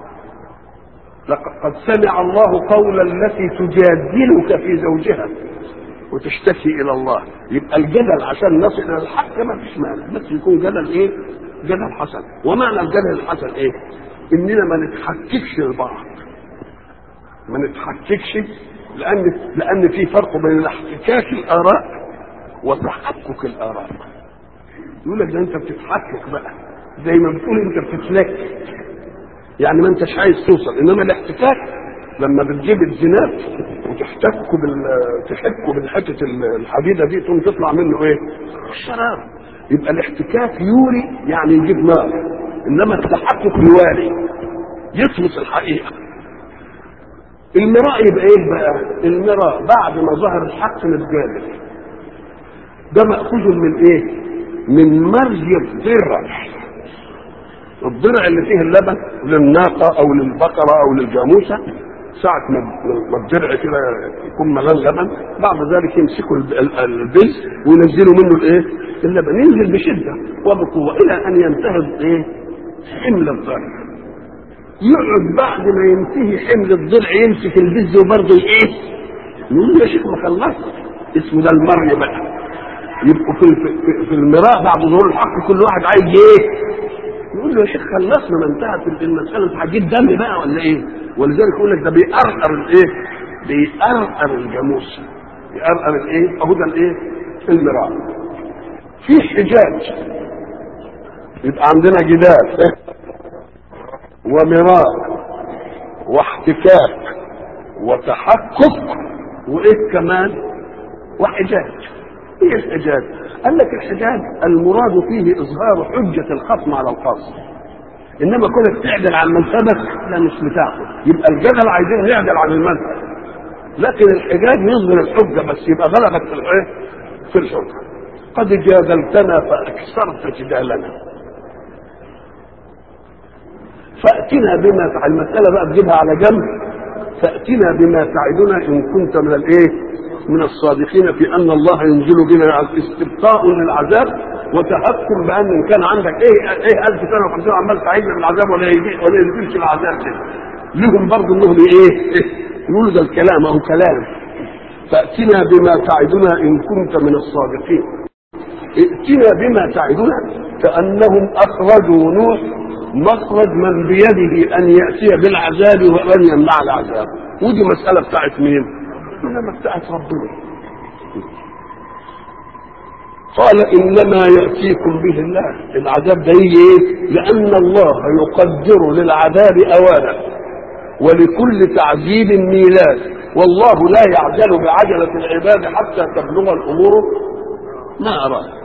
لقد سمع الله قول التي تجادلك في زوجها وتشتكي الى الله. يبقى الجدل عشان نصل الى الحق ما فيش مانع، بس يكون جدل ايه؟ جدل حسن. ومعنى الجدل الحسن ايه؟ اننا ما نتحككش لبعض، ما نتحككش، لان في فرق بين احتكاك الاراء وتحكك الاراء. يقول لك ده انت بتتحكك بقى، زي ما بتقول انت بتتلك، يعني ما انتش عايز توصل. انما الاحتكاك لما بتجيب الزناد تحكه بالحته الحديده دي تقوم تطلع منه ايه؟ الشراره. يبقى الاحتكاك يوري يعني يجيب نار، انما التحكك يواري يطمس الحقيقه. المراء يبقى ايه بقى؟ المراء بعد ما ظهر الحق نتجادل. ده مأخوذ من ايه؟ من مرج الضرع اللي فيه اللبن للناقه او للبقره او للجاموسه. ساعة ما الضرع كده يكون ملان لبن، بعد ذلك يمسكوا البز وينزلوا منه الايه؟ اللبن، ينزل بشده وبقوه الى ان ينتهي ايه؟ حمل الضرع. يقعد بعد ما ينتهي حمل الضلع يمسك البز وبرضه ايه؟ يقول له يا شيخ ما خلصت. اسمه ده المرء بقى. يبقوا في المراء بعد ظهور الحق كل واحد عايز ايه؟ يقول له يا شيخ خلصنا، ما انتهت المساله، هتجيب دم بقى ولا ايه؟ ولذلك يقول لك ده بيقرقر الايه؟ بيقرقر الجاموس، بيقرقر الايه؟ اهو ده الايه؟ المراء. في حجاج، يبقى عندنا جدال ومراء واحتكاك وتحقق وايه كمان؟ وحجاج. ايه الحجاج؟ قال لك الحجاج المراد فيه اظهار حجه الخصم على الخاص، انما كونك تعدل عن مذهبك لا مش بتاعه. يبقى الجدل عايزين يعدل عن المذهب، لكن الحجاج يظهر الحجه بس، يبقى غلبك في الايه؟ في الحجه. قد جادلتنا فاكثرت جدالنا فاتنا بما تعد. المساله بقى تجيبها على جنب، فاتنا بما تعدنا ان كنت من الايه؟ من الصادقين في ان الله ينزل بنا. استبقاء للعذاب وتهكم بان ان كان عندك ايه 1000 سنه و50 عمال تعيدنا بالعذاب ولا ينزلش العذاب كده. لهم برضه انهم ايه؟ يقولوا ده الكلام اهو كلام. فاتنا بما تعدنا ان كنت من الصادقين. ائتنا بما تعدنا كانهم اخرجوا نوح مخرج من بيده ان ياتي بالعذاب وان يمنع العذاب. ودي مساله بتاعت مين؟ انما بتاعت ربنا. قال انما ياتيكم به الله. العذاب ده يجي ايه؟ لان الله يقدر للعذاب اوانه ولكل تعذيب ميلاد، والله لا يعجل بعجله العباد حتى تبلغ الامور ما اراد.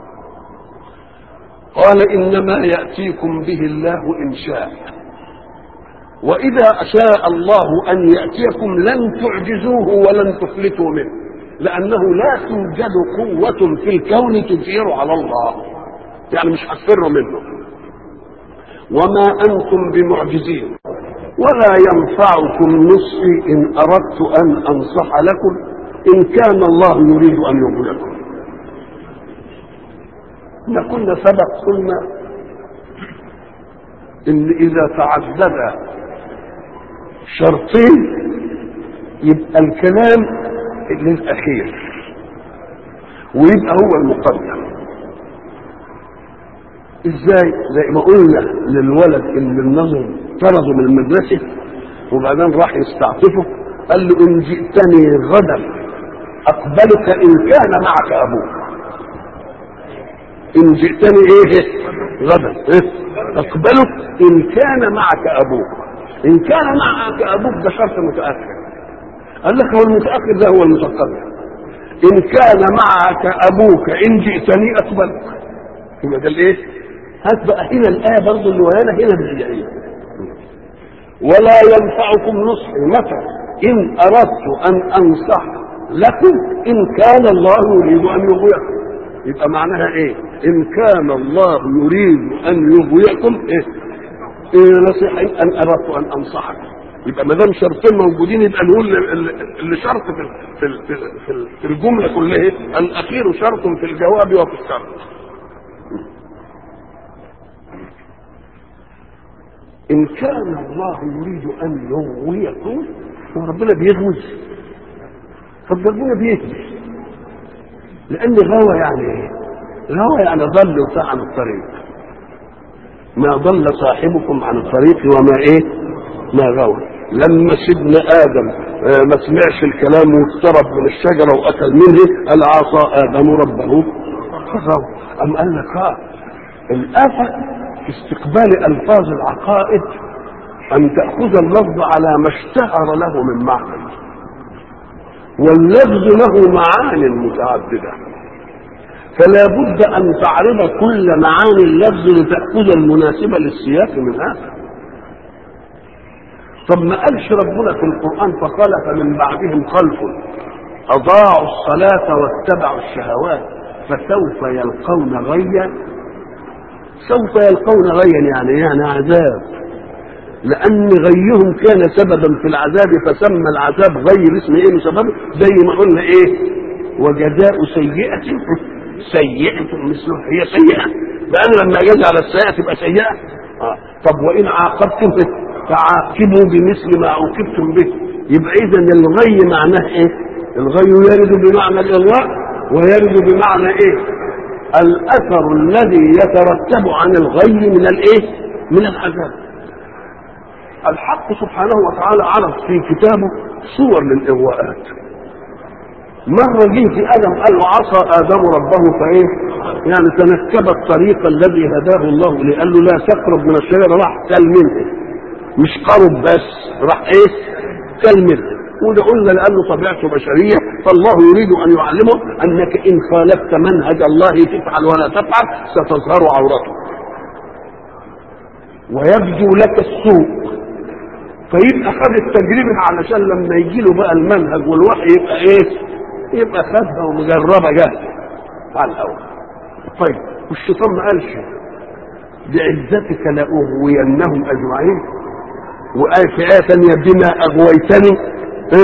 قال انما ياتيكم به الله ان شاء، واذا شاء الله ان ياتيكم لن تعجزوه ولن تفلتوا منه، لانه لا توجد قوه في الكون تثير على الله، يعني مش هتفروا منه. وما انتم بمعجزين ولا ينفعكم نصحي ان اردت ان انصح لكم ان كان الله يريد ان يضلكم. احنا كنا سبق قلنا ان اذا تعدد شرطين يبقى الكلام للاخير ويبقى هو المقدم. ازاي؟ زي ما قلنا للولد اللي النظر طرده من المدرسه وبعدين راح يستعطفه، قال له ان جئتني غدا اقبلك ان كان معك ابوك. ان جئتني ايه غدا اقبله ان كان معك ابوك. ان كان معك ابوك ده شرط متاخر. قال لك هو المتاخر ده هو المتقدم. ان كان معك ابوك ان جئتني اقبلك. يبقى ده الايه؟ هات بقى هنا الايه برضه اللي ورانا هنا بالجايه. ولا ينفعكم نصحي متى ان اردت ان انصح لكم ان كان الله يريد ان يغويكم. يبقى معناها ايه؟ ان كان الله يريد ان يغويكم نصيحه ان اردت ان انصحكم. يبقى ما دام شرطين موجودين يبقى نقول اللي شرط في الجمله كلها الاخير شرط في الجواب وفي الشرط. ان كان الله يريد ان يغويكم. وربنا بيغوي. طب ربنا بيغوي لان غوى يعني ايه؟ غوى يعني ضل وساء عن الطريق. ما ضل صاحبكم عن الطريق وما ايه؟ ما غوى. لما سيدنا ادم ما سمعش الكلام واقترب من الشجره واكل منه قال عصى ادم ربه فغوى. ام قال لك الافه في استقبال الفاظ العقائد ان تاخذ اللفظ على ما اشتهر له من معنى، واللفظ له معان متعدده، فلا بد ان تعرض كل معاني اللفظ لتاخذ المناسبه للسياق من هذا. طب ما قالش ربنا في القران فخلف من بعدهم خلف اضاعوا الصلاه واتبعوا الشهوات فسوف يلقون غيا. سوف يلقون غيا يعني عذاب، لان غيهم كان سببا في العذاب فسمى العذاب غي اسم ايه سببه؟ زي ما قلنا ايه؟ وجزاء سيئه سيئه مثله. هي سيئه لان لما يجزى على السيئه تبقى سيئه. طب وان عاقبتم فعاقبوا بمثل ما عوقبتم به. يبقى اذا الغي معناه ايه؟ الغي يرد بمعنى الاغواء ويرد بمعنى ايه؟ الاثر الذي يترتب عن الغي من الايه؟ من العذاب. الحق سبحانه وتعالى عرض في كتابه صور للاغواءات. مره جه في ادم قال له عصى ادم ربه فايه؟ يعني تنكب الطريق الذي هداه الله اليه. قال له لا تقرب من الشجره، راح كل منه. مش قرب بس، راح ايه؟ كل منه. وده قلنا لانه طبيعته بشريه فالله يريد ان يعلمه انك ان خالفت منهج الله تفعل ولا تفعل ستظهر عورتك ويبدو لك السوء. فيبقى خد التجربه علشان لما يجي له بقى المنهج والوحي يبقى ايه؟ يبقى خدها ومجربه جاهزه على الاول. طيب والشيطان ما قالش بعزتك لاغوينهم اجمعين؟ وآية في آية ثانية بما أغويتني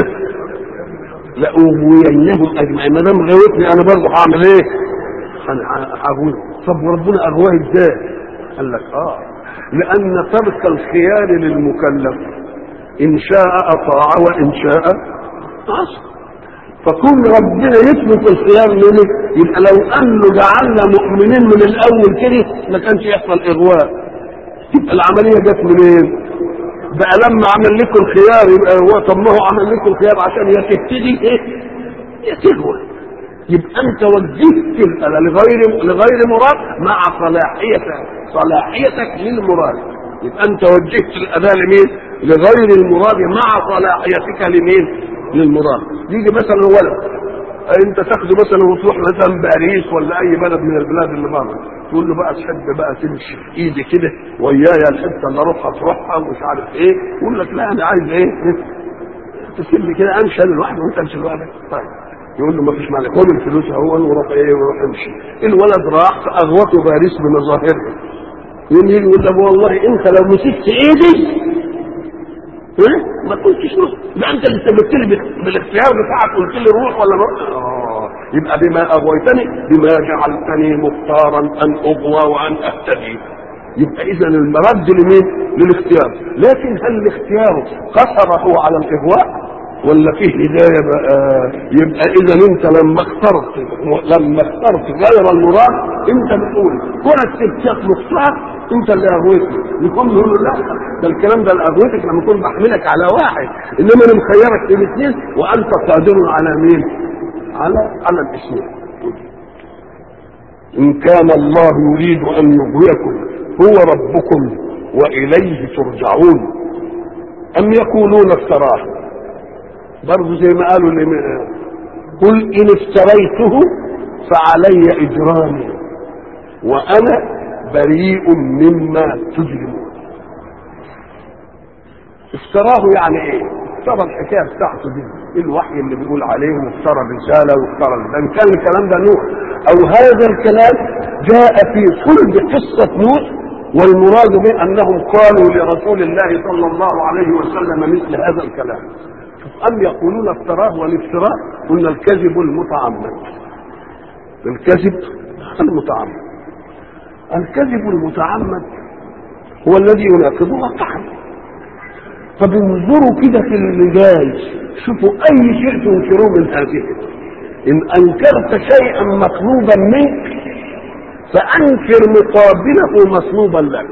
لأغوينهم أجمعين. ما دام غويتني أنا برضه هعمل إيه؟ أنا هغوي. طب وربنا أغواه إزاي؟ قال لك لأن ترك الخيار للمكلف إن شاء أطاع وإن شاء عصى. فكون ربنا يترك الخيار لنا يبقى لو أنه جعلنا مؤمنين من الأول كده ما كانش يحصل إغواء. تبقى العملية جت منين؟ بقى لما عمل لكم الخيار يبقى هو. طب ما هو عمل لكم الخيار عشان يا تهتدي ايه؟ يا تهوى. يبقى انت وجهت لغير مراد مع صلاحيتك للمراد. يبقى انت وجهت الاداء لمين؟ لغير المراد مع صلاحيتك لمين؟ للمراد. يجي مثلا ولد انت تاخده مثلا وتروح مثلا باريس ولا اي بلد من البلاد اللي بره، تقول له بقى تحب بقى تمشي في ايدي كده ويايا الحته اللي اروحها تروحها ومش عارف ايه. يقول لك لا انا عايز ايه؟ تسيب لي كده امشي انا لوحدي وانت امشي لوحدك. طيب يقول له ما فيش مانع، خد الفلوس اهو وروح ايه وروح امشي. الولد راح اغوته باريس بمظاهرها. يجي يقول له والله انت لو مسكت ايدي ما قلتش روح، ده انت اللي سببت لي بالاختيار بتاعك قلت لي روح ولا روح. يبقى بما اغويتني بما جعلتني مختارا ان اغوى وان اهتدي. يبقى اذا المرد لمين؟ للاختيار. لكن هل الاختيار قصره على الاغواء ولا فيه هدايه بقى؟ يبقى اذا انت لما اخترت غير المراد انت بتقول كره السبتات نصها انت اللي اغويتني. يكون نقول له لا ده الكلام ده اغويتك لما اكون بحملك على واحد، انما انا مخيرك في الاثنين وانت قادر على مين؟ على الاثنين. إن كان الله يريد أن يغويكم هو ربكم وإليه ترجعون أم يقولون افتراه. برضو زي ما قالوا قل إن افتريته فعلي إجرامي وأنا بريء مما تجرمون. افتراه يعني ايه؟ افترى الحكايه بتاعته دي، الوحي اللي بيقول عليه وافترى رساله وافترى ان كان الكلام ده نوح او هذا الكلام جاء في صلب قصه نوح، والمراد به انهم قالوا لرسول الله صلى الله عليه وسلم مثل هذا الكلام. ام يقولون افتراه، والافتراء قلنا الكذب المتعمد. الكذب المتعمد، الكذب المتعمد هو الذي يناقض واقعا. طب انظروا كده في اللي جاي، شوفوا اي شيء تنكروه من هذه. ان انكرت شيئا مطلوبا منك فانكر مقابله مطلوبا لك.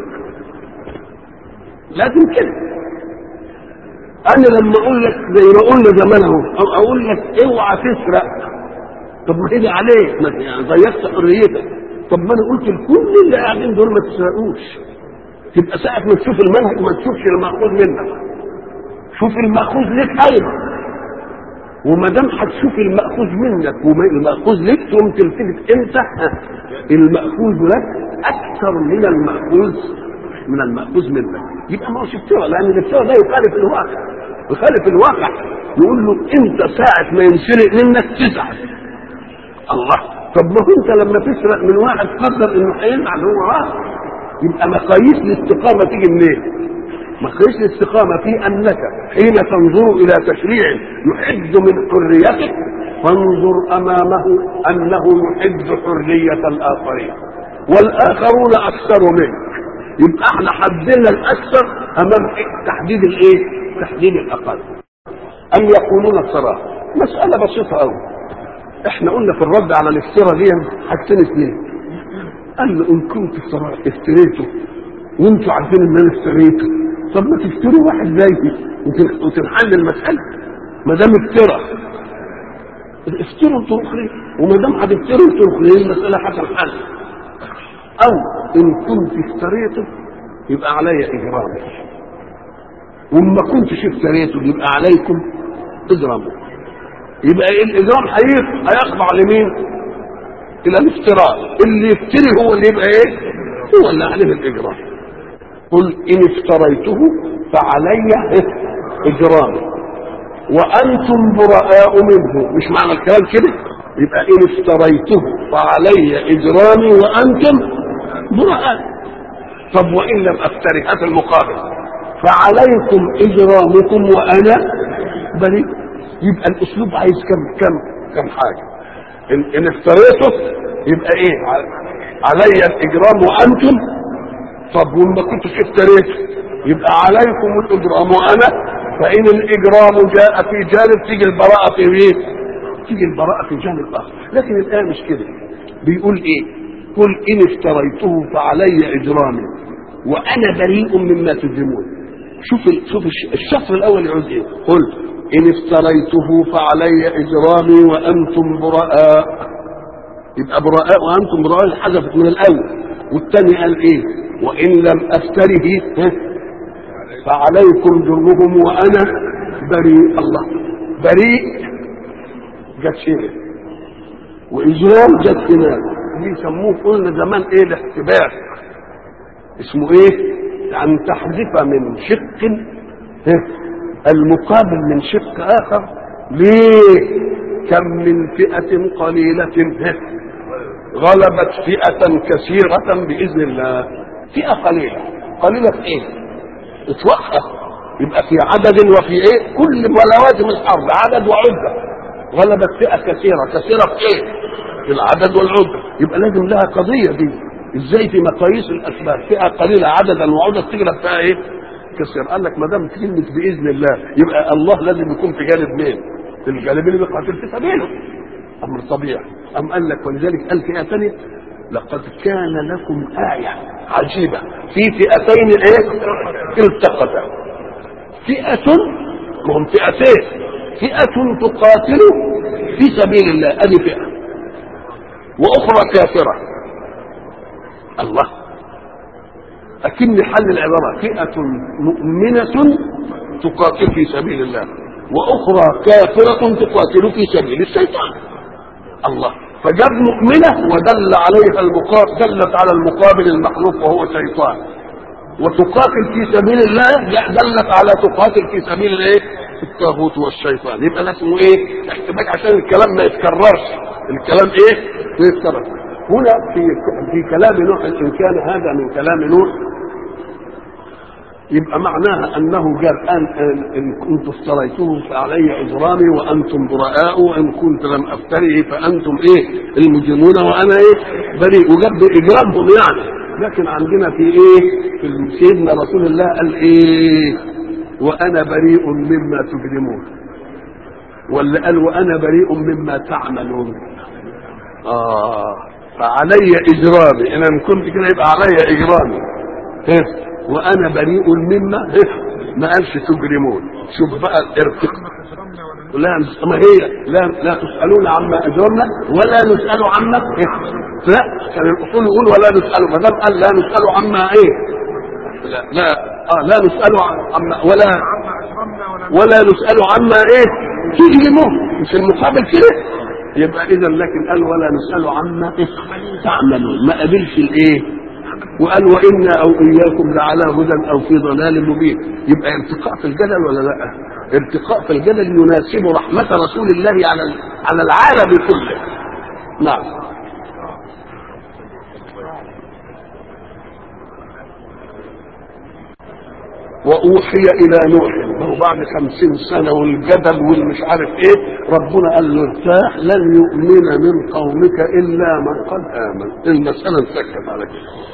لازم كده. انا لما اقول لك زي ما قلنا زمان اهو، او اقول لك اوعى تسرق، طب ما تيجي عليك يعني ضيقت حريتك. طب ما انا قلت لكل اللي قاعدين دول ما تسرقوش. تبقى ساعه ما تشوف المنهج ما تشوفش المأخوذ منك، شوف المأخوذ لك ايضا. وما دام هتشوف المأخوذ منك والمأخوذ لك تقوم تلتفت امتى المأخوذ لك اكثر من المأخوذ منك. يبقى ما هو افتراء، لان الافتراء ده يخالف الواقع، يخالف الواقع. يقول له انت ساعه ما ينسرق منك تزعل. الله، طب ما انت لما تسرق من واحد قدر انه هيزعل هو راح. يبقى مقاييس الاستقامه تيجي منين؟ مقاييس الاستقامه في انك حين تنظر الى تشريع يحد من حريتك فانظر امامه انه يحد حريه الاخرين والاخرون اكثر منك. يبقى احنا حددنا الاكثر امام تحديد الايه؟ تحديد الاقل. ام يقولون افتراه، مساله بسيطه قوي. احنا قلنا في الرد على الافتراء دي حاجتين اثنين. قال له ان كنت افتريته وانتوا عارفين ان انا افتريته، طب ما تفتروا واحد زيي وتنحل المساله. ما دام افترى افتروا انتوا اخرين، وما دام هتفتروا انتوا اخرين المساله هتنحل. او ان كنت افتريته يبقى علي اجرامي، وما كنتش افتريته يبقى عليكم اجرامه. يبقى الاجرام هيخضع لمين؟ الى الافتراء. اللي يفتري هو اللي يبقى ايه؟ هو اللي عليه الاجرام. قل ان افتريته فعلي اجرامي وانتم براء منه. مش معنى الكلام كده؟ يبقى ان افتريته فعلي اجرامي وانتم براء. طب وان لم افتري هذا المقابل فعليكم اجرامكم وانا بريء. يبقى الاسلوب عايز كم حاجه. ان افتريته يبقى ايه؟ علي الاجرام وانتم. طب وما كنتش افتريته يبقى عليكم الاجرام وانا. فان الاجرام جاء في جانب تيجي البراءه في مين؟ تيجي البراءه في جانب اخر. لكن الان مش كده، بيقول ايه؟ قل ان افتريته فعلي اجرامي وانا بريء مما تجرمون. شوف الشطر الاول يعود ايه؟ قل ان افتريته فعلي اجرامي وانتم براء. يبقى براء وانتم براء حذفت من الاول. والثاني قال ايه؟ وان لم افتره فعليكم جرمهم وانا بريء. الله، بريء جت شيء واجرام جت هناك. بيسموه قلنا زمان ايه؟ الاحتباس. اسمه ايه؟ ان تحذف من شق المقابل من شق اخر. ليه؟ كم من فئة قليلة غلبت فئة كثيرة بإذن الله. فئة قليلة، قليلة في ايه؟ اتوقف. يبقى في عدد وفي ايه؟ كل لوازم الحرب عدد وعدة. غلبت فئة كثيرة، كثيرة في ايه؟ في العدد والعدة. يبقى لازم لها قضية دي. ازاي في مقاييس الاسباب فئة قليلة عددا وعدة تغلب فيها ايه؟ كثير. قال لك ما دام كلمة بإذن الله يبقى الله لازم يكون في جانب مين؟ في الجانب اللي بيقاتل في سبيله. امر طبيعي. ام قال لك ولذلك قال فئة ثانية لقد كان لكم آية عجيبة في فئتين ايه؟ التقتا. فئة، وهم فئتين، فئة تقاتل في سبيل الله ادي فئة، واخرى كافرة. الله، أكن حل العبارة فئة مؤمنة تقاتل في سبيل الله وأخرى كافرة تقاتل في سبيل الشيطان. الله، فجاب مؤمنة ودل عليها دلت على المقابل المخلوق وهو الشيطان، وتقاتل في سبيل الله دلت على تقاتل في سبيل الايه؟ الطاغوت والشيطان. يبقى ده اسمه ايه؟ احتمال عشان الكلام ما يتكررش. الكلام ايه؟ ما يتكررش. هنا في كلام نوح، ان كان هذا من كلام نوح يبقى معناها انه قال ان كنت افتريته فعلي اجرامي وانتم براء، وان كنت لم افتري فانتم ايه؟ المجرمون وانا ايه؟ بريء. وجاب اجرامهم يعني. لكن عندنا في ايه؟ في سيدنا رسول الله قال ايه؟ وانا بريء مما تجرمون، ولا قال وانا بريء مما تعملون. فعلي اجرامي، ان كنت كده يبقى علي اجرامي. وانا بريء مما ما قالش تجرمون. شوف بقى الارتقاء. ما هي لا تسالون عما اجرمنا ولا نسال عما لا، كان الاصول يقول ولا نسال، ما دام قال لا نسال عما ايه؟ لا نسال عما ولا نسال عما ايه؟ تجرمون. مش المقابل كده؟ يبقى اذا لكن قال ولا نسال عما تعملون، ما قابلش الايه؟ وقال وإنا أو إياكم لعلى هدى أو في ضلال مبين. يبقى ارتقاء في الجدل ولا لا؟ ارتقاء في الجدل يناسب رحمة رسول الله على العالم كله. نعم. وأوحي إلى نوح، وهو بعد 50 سنة والجدل والمش عارف إيه، ربنا قال له ارتاح، لن يؤمن من قومك إلا من قد آمن. المسألة انسكت على كده.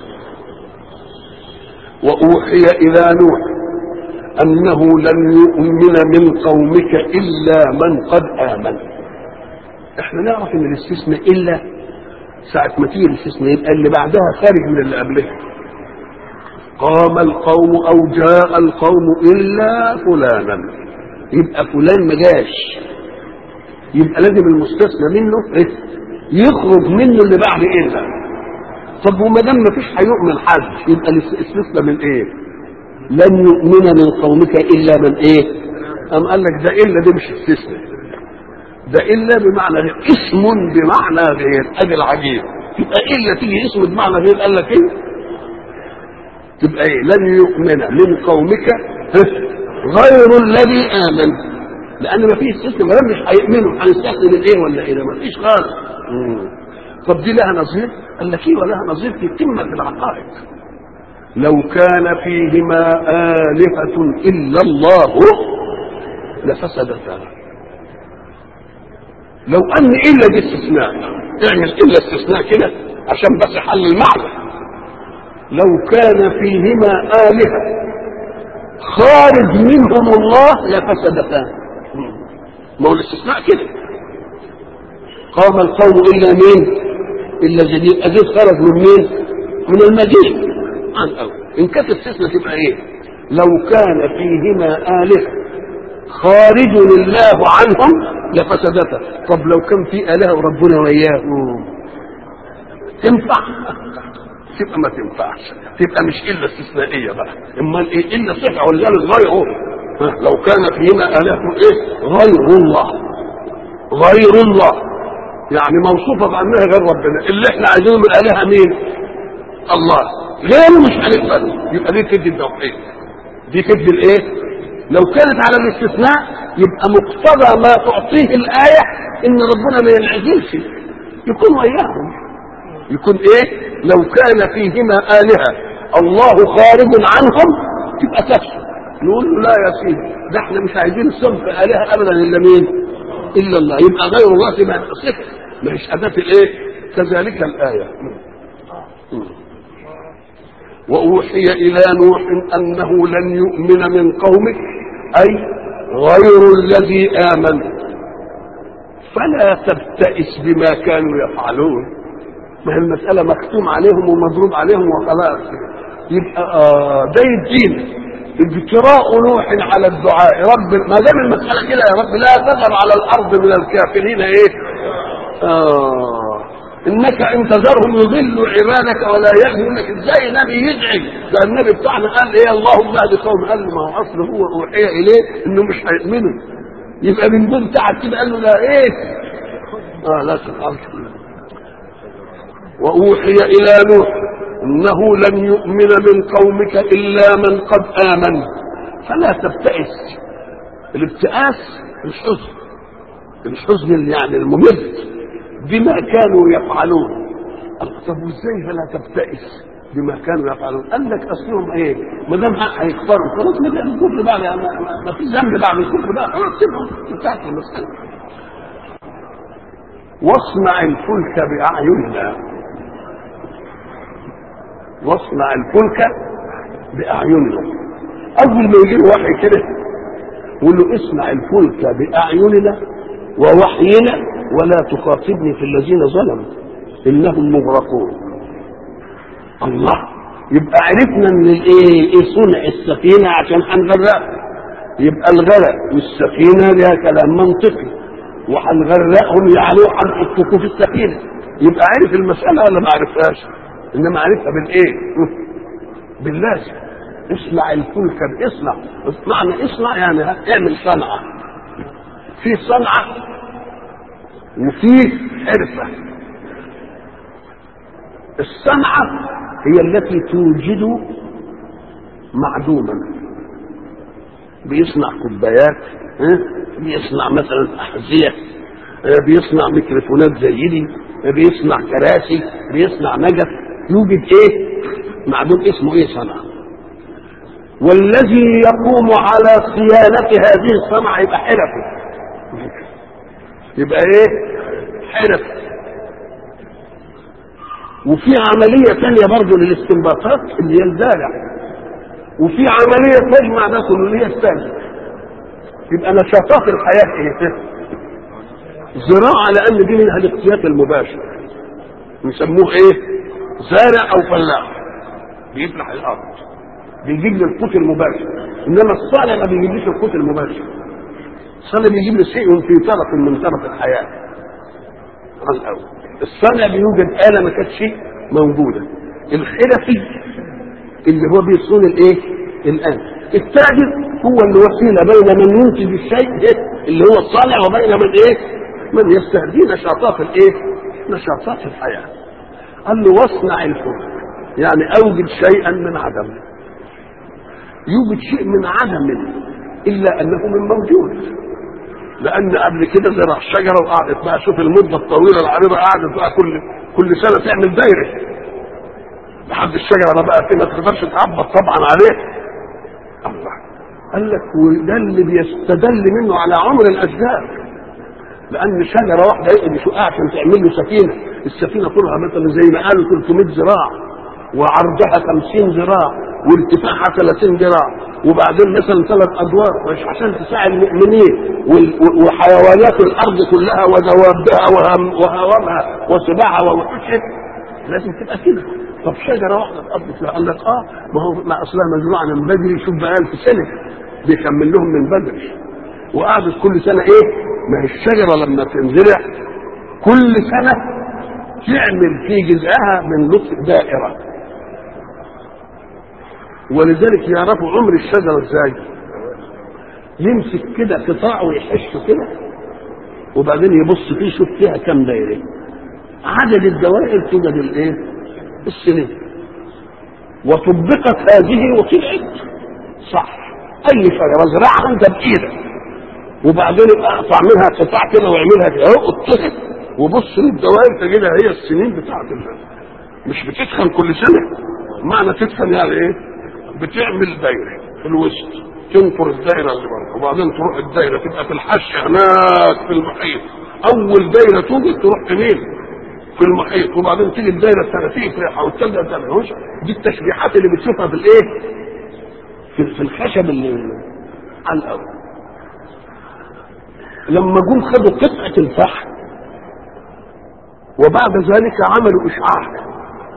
وأوحي إلى نوح أنه لن يؤمن من قومك إلا من قد آمن. احنا نعرف ان الاستثناء إلا ساعة ما تيجي الاستثناء يبقى اللي بعدها خارج من اللي قبلها. قام القوم أو جاء القوم إلا فلانا، يبقى فلان ما جاش، يبقى لازم المستثنى منه يخرج منه اللي بعد إلا. طب وما دام ما فيش هيؤمن حد يبقى الاستثناء من ايه؟ لن يؤمن من قومك الا من ايه؟ قام قال لك ده الا دي مش استثناء، ده الا بمعنى غير، اسم بمعنى غير. ادي العجيب. يبقى الا تيجي اسم بمعنى غير، قال لك ايه؟ تبقى ايه؟ لن يؤمن من قومك غير الذي امن، لان ما فيش استثناء. ما دام مش هيؤمنوا هنستثني من ايه ولا ايه؟ ده ما فيش خالص. طب دي لها نظير؟ قال لك ايه؟ ولها نظير في قمه العقائد. لو كان فيهما آلهة إلا الله لفسدتا. لو أن إلا دي استثناء، اعمل إلا استثناء كده عشان بس حل المعنى. لو كان فيهما آلهة خارج منهم الله لفسدتا. ما هو الاستثناء كده. قام القوم إلا مين؟ إلا جديد. أزيد خرج من مين؟ من المجيء. إن كانت استثناء تبقى إيه؟ لو كان فيهما آلهة خارج الله عنهم لفسدتا. طب لو كان في آلهة وربنا وياهم تنفع؟ تبقى ما تنفعش، تبقى مش إلا استثنائية بقى. امال إيه؟ إلا صفة ولذلك غيره. لو كان فيهما آلهة إيه؟ غير الله. غير الله يعني موصوفة بأنها غير ربنا. اللي احنا عايزينه من الآلهة مين؟ الله. غيره مش هنقبله. يبقى دي تدي التوحيد، دي تدي الايه؟ لو كانت على الاستثناء يبقى مقتضى ما تعطيه الآية ان ربنا ما ينعزلش، يكون وياهم. يكون ايه؟ لو كان فيهما آلهة الله خارج عنهم تبقى تفسد. نقول له لا يا سيدي، ده احنا مش عايزين صنف آلهة ابدا الا مين؟ الا الله. يبقى غير الله تبقى صفة مش أداة الايه؟ كذلك الآية. وأوحي إلى نوح أنه لن يؤمن من قومك أي غير الذي آمن فلا تبتئس بما كانوا يفعلون. ما هي المسألة مختوم عليهم ومضروب عليهم وخلاص. يبقى ده الدين اجتراء نوح على الدعاء. رب ما دام المسألة كده يا رب لا تذر على الأرض من الكافرين ايه؟ انك ان تذرهم يضلوا عبادك ولا يهدوا. لك ازاي نبي يدعي؟ ده النبي بتاعنا قال ايه؟ اللهم اهد قوم. قال له ما هو اصل هو اوحي اليه انه مش هيؤمنوا، يبقى من دون تعب كده قال له لا ايه؟ لا تفعل. واوحي الى نوح انه لن يؤمن من قومك الا من قد امن فلا تبتئس. الابتئاس الحزن يعني الممد بما كانوا يفعلون. طب وازاي فلا تبتئس بما كانوا يفعلون؟ قال لك اصلهم ايه؟ ما دام هيكفروا خلاص ما دام الكفر بقى ما في ذنب بعد الكفر بقى خلاص سيبهم انتهت المساله. واصنع الفلك باعيننا. واصنع الفلك باعيننا. اول ما يجي وحي كده يقول له اصنع الفلك باعيننا ووحينا ولا تخاطبني في الذين ظلموا انهم مغرقون. الله، يبقى عرفنا ان ايه صنع السفينه عشان هنغرقها. يبقى الغرق والسفينه لها كلام منطقي، وهنغرقهم يعني هنحطكم في السفينه. يبقى عرف المساله ولا ما عرفهاش؟ انما عرفها بالايه؟ باللازم. اصنع الفلك باصنع. معنى اصنع يعني اعمل صنعه. في صنعه وفيه حرفة. الصنعة هي التي توجد معدوما. بيصنع كوبايات، بيصنع مثلا أحذية، بيصنع ميكروفونات زي دي، بيصنع كراسي، بيصنع نجف. يوجد ايه؟ معدوم اسمه ايه؟ صنعة. والذي يقوم على صيانة هذه الصنعة يبقى حرفه. يبقى ايه؟ حرف. وفي عملية ثانية برضه للاستنباطات اللي هي الزارع، وفي عملية تجمع ده كله اللي هي الثانية. يبقى نشاطات الحياة ايه؟ زراعة، لأن دي منها الاقتيات المباشر، يسموه ايه؟ زارع أو فلاح، بيفلح الأرض بيجيب لي القوت المباشر. إنما الصانع ما بيجيبليش القوت المباشر. الصانع بيجيب لي شيء في طرف من طرف الحياة. الصانع بيوجد آلة ما كانتش موجودة. الحرفي اللي هو بيصون الايه؟ الآن. التاجر هو اللي وسيلة بين من ينتج الشيء اللي هو الصانع وبين من ايه؟ من يستهدي نشاطات الايه؟ نشاطات الحياة. قال له واصنع الفلك، يعني اوجد شيئا من عدم. يوجد شيء من عدم الا انه من موجود، لان قبل كده زرع شجره وقعدت بقى. شوف المده الطويله العريضه، قعدت بقى كل سنه تعمل دايره لحد الشجره بقى ما تقدرش تعبط طبعا عليه. الله، قال لك وده اللي بيستدل منه على عمر الاشجار. لان شجره واحده يقعد يشقها عشان تعمل له سفينه. السفينه طولها مثلا زي ما قالوا 300 ذراع، وعرضها 50 ذراع، وارتفاعها 30 ذراع، وبعدين مثلا 3 ادوار، مش عشان تساعد المؤمنين وحيوانات الارض كلها ودوابها وهوامها وسباعها ووحوشها، لازم تبقى كده. طب شجره واحده تقضي فيها؟ قال لك ما هو ما اصلها مزروعه من بدري. شوف بقى 1000 سنه بيكمل لهم من بدري، وقعدت كل سنه ايه؟ ما هي الشجره لما تنزرع كل سنه تعمل في جذعها من لطف دائره. ولذلك يعرفوا عمر الشجره ازاي؟ يمسك كده قطاع ويحشه كده، وبعدين يبص فيه يشوف فيها كم دايره. عدد الدوائر توجد الايه؟ السنين. وطبقت هذه وطلعت صح. اي شجره زرعها انت بايدك، وبعدين اقطع منها قطاع كده واعملها كده اهو اطلق وبص للدوائر تجدها هي السنين بتاعت مش بتدخن كل سنه. معنى تدخن يعني ايه؟ بتعمل دايره في الوسط، تنفر الدايره اللي بره، وبعدين تروح الدايره تبقى في الحش هناك في المحيط. اول دايره توجد تروح فين؟ في المحيط، وبعدين تيجي الدايره الثلاثيه تريحها والثالثه تريحها. دي التشبيحات اللي بتشوفها في الايه؟ في الخشب اللي على الاول. لما جم خدوا قطعه الفحم وبعد ذلك عملوا اشعاع،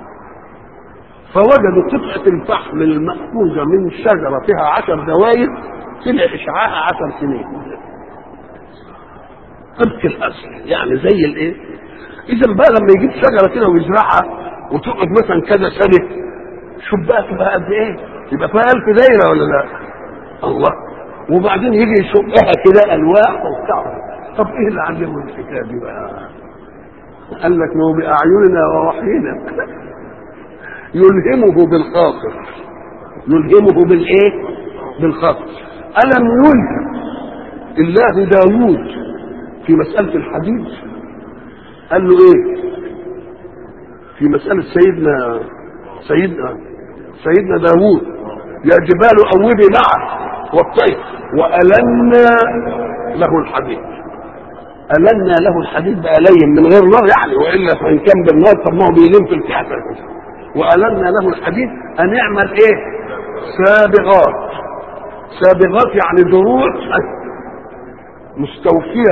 فوجدوا قطعه الفحم المأخوذه من شجره فيها 10 دوائر طلع اشعاعها 10 سنين طبق الاصل. يعني زي الايه؟ اذا بقى لما يجيب شجره كده ويزرعها وتقعد مثلا كذا سنه، شوف بقى تبقى قد ايه؟ يبقى فيها 1000 دايره ولا لا؟ الله. وبعدين يجي يشقها كده الواح وبتاع. طب ايه اللي علمه الحكايه دي بقى؟ قال لك انه باعيننا ووحينا يلهمه بالخاطر، يلهمه بالايه؟ بالخاطر. الم يلهم الله داوود في مساله الحديد؟ قال له ايه في مساله سيدنا داوود؟ يا جبال اوبي معه والطير والنا له الحديد. ألنا له الحديد بقى لين من غير نار يعني، والا فان كان بالنار طب ما هو بيلين في الكعبه. وألنا له الحديد ان يعمل ايه؟ سابغات. سابغات يعني دروع مستوفيه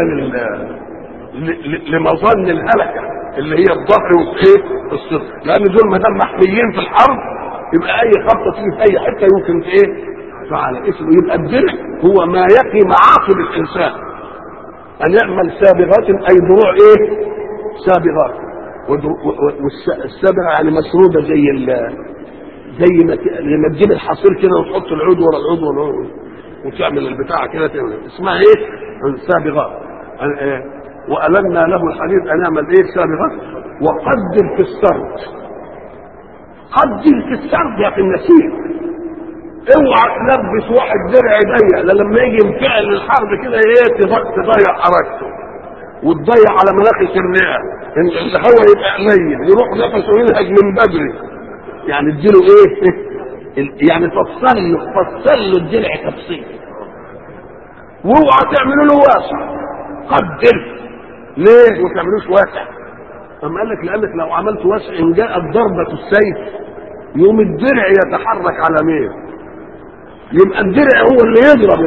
لمظن الهلكه اللي هي الظهر والايه؟ الصدر، لان دول ما دام محميين في الحرب يبقى اي خبطه تيجي في اي حته يمكن ايه؟ فعلى اسمه. يبقى الدرع هو ما يقي معاقب الانسان. ان يعمل سابغات اي دروع ايه؟ سابغات. والسابغه يعني مسروده زي ما تجيب الحصير كده وتحط العود ورا العود ورا العود وتعمل البتاع كده اسمها ايه؟ سابغات. وألنا له الحديد ان يعمل ايه؟ سابغات. وقدر في السرد. قدر في السرد يا في النسيج. اوعى تلبس واحد درع ضيق، لا لما يجي ينفعل الحرب كده ايه؟ تضيع حركته وتضيع على مناخ الرئه، الهواء يبقى قليل يروح نفسه ينهج من بدري. يعني اديله ايه؟ يعني فصل له الدرع تفصيل. واوعى تعملوا له واسع. قدر. ليه ما تعملوش واسع؟ اما قال لك لانك لو عملت واسع ان جاءت ضربه السيف يوم الدرع يتحرك على مين؟ يبقى الدرع هو اللي يضرب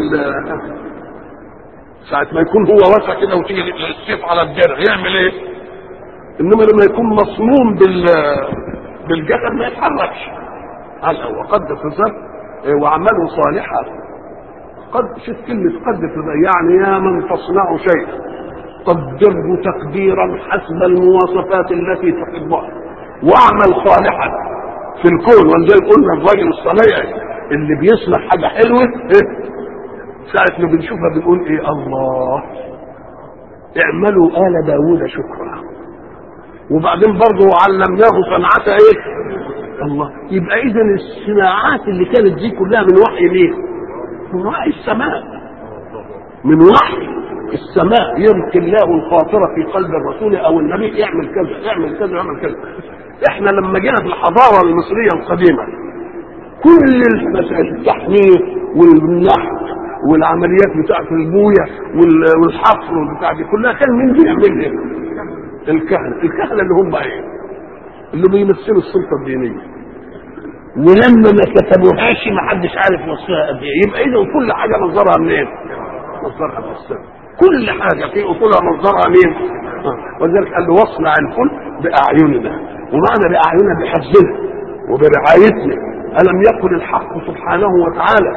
ساعة ما يكون هو واسع كده وتيجي السيف على الدرع يعمل ايه؟ انما لما يكون مصموم بالجسد ما يتحركش. وقد فزر وعمله صالحا. قد شوف كلمة قد فزر يعني يا من تصنع شيء قدره تقديرا حسب المواصفات التي تحبها واعمل صالحا في الكون. ولذلك قلنا الراجل الصنايعي اللي بيصنع حاجه حلوه ساعه ما بنشوفها بنقول ايه؟ الله اعملوا آل داوود شكرا. وبعدين برضه علمناه صنعته ايه؟ الله. يبقى اذا الصناعات اللي كانت دي كلها من وحي مين؟ من وحي السماء. من وحي السماء يلقي الله الخاطره في قلب الرسول او النبي يعمل كذا يعمل كذا يعمل كذا. احنا لما جينا في الحضاره المصريه القديمه كل المسائل التحنيط والنحت والعمليات بتاعت البويه والحفر والبتاع دي كلها كان مين بيعملها؟ الكهنه اللي هم ايه؟ اللي بيمثلوا السلطه الدينيه. ولما ما كتبوهاش ما حدش عارف وصفها قد ايه. يبقى اذا كل حاجه مصدرها منين؟ مصدرها من السماء. كل حاجه في اصولها مصدرها مين؟ ولذلك قال له واصنع الفلك باعيننا. ومعنى باعيننا بحفظنا وبرعايتنا. ألم يقل الحق سبحانه وتعالى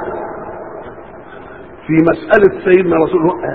في مسألة سيدنا رسول الله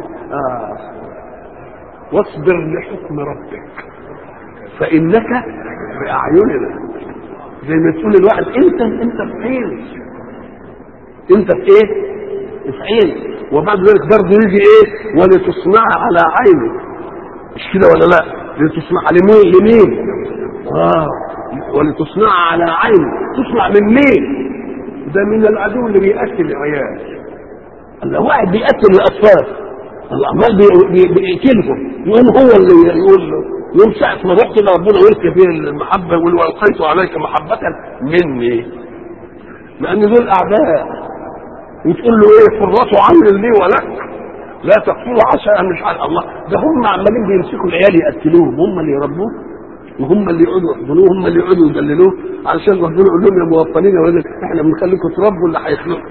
واصبر لحكم ربك فإنك بأعيننا. زي ما تقول الواحد انت في عين. انت في ايه؟ في عين. وبعد ذلك برضه يجي ايه؟ ولتصنع على عيني. مش كده ولا لا؟ لتصنع لمين؟ ولتصنع على عيني. تصنع من مين؟ ده من العدو اللي بيقتل العيال. الله واحد بيقتل الاطفال الله عمال بيقتلهم يقوم هو اللي يقول له يوم ساعة ما رحت لربنا ولك فيه المحبة والقيت عليك محبة مني لأن دول أعداء. وتقول له إيه؟ فرطوا عمل لي ولك لا تقتلوا عسى أن مش عارف الله. ده هم عمالين بيمسكوا العيال يقتلوهم. هم اللي يربوه وهم اللي يقعدوا يحضنوه هم اللي يقعدوا يدللوه علشان ربنا يقول لهم يا موطنين يا ولد احنا بنخليكم تربوا اللي هيخلقوا.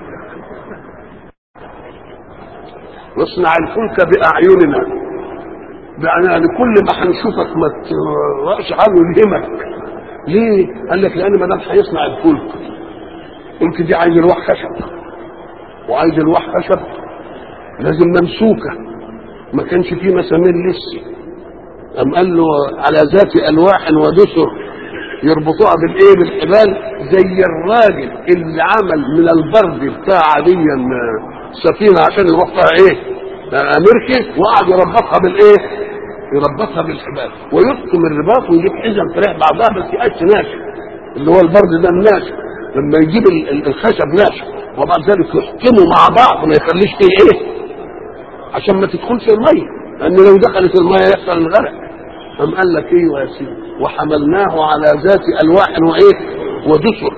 واصنع الفلك بأعيننا. يعني كل ما هنشوفك ما تروحش حاله يلهمك. ليه؟ قال لك لأن ما دام هيصنع الفلك قلت دي عايز الواح خشب وعايز الواح خشب لازم ممسوكة. ما كانش فيه مسامير لسه قام قال له على ذات الواح ودسر يربطوها بالايه؟ بالحبال، زي الراجل اللي عمل من البرد بتاع عاديا سفينه عشان يروح فيها ايه؟ مركب، وقعد يربطها بالايه؟ يربطها بالحبال ويحكم الرباط ويجيب حزم فريح بعضها بس يقش ناشف، اللي هو البرد ده الناشف، لما يجيب الخشب ناشف وبعد ذلك يحكمه مع بعض ما يخليش فيه ايه؟ عشان ما تدخلش الميه، لان لو دخلت الميه يحصل الغرق. قام قال لك ايه يا سيدي؟ وحملناه على ذات الواح وايه؟ ودسر.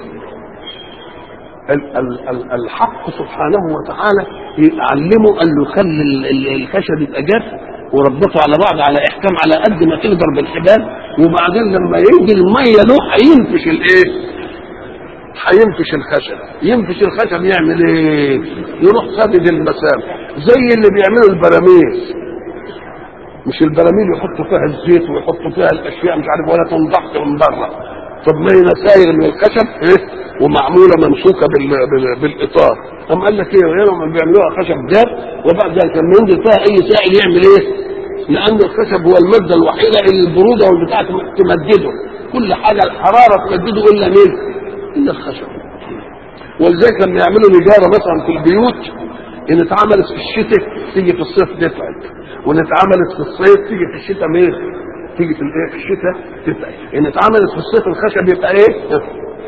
الحق سبحانه وتعالى يعلمه، قال له خلي الخشب يبقى جاف وربطه على بعض على احكام على قد ما تقدر بالحبال، وبعدين لما يجي الميه له هينفش الايه؟ هينفش الخشب. ينفش الخشب يعمل ايه؟ يروح سدد المسام زي اللي بيعملوا البراميل. مش البراميل يحطوا فيها الزيت ويحطوا فيها الاشياء مش عارف ولا تنضغط من بره، طب ما هي نساير من الخشب ايه؟ ومعموله ممسوكه بالاطار. قام قال لك ايه؟ لما بيعملوها خشب جاف وبعد ذلك لما ينزل فيها اي سائل يعمل ايه؟ لان الخشب هو الماده الوحيده اللي البروده والبتاع تمدده، كل حاجه الحراره تمدده الا مين؟ الا الخشب. ولذلك لما يعملوا نجاره مثلا في البيوت، ان اتعملت في الشتاء تيجي في الصيف تتعب، وان اتعملت في الصيف تيجي في الشتاء مين؟ تيجي في الايه؟ في الشتاء تتعب. ان اتعملت في الصيف الخشب يبقى ايه؟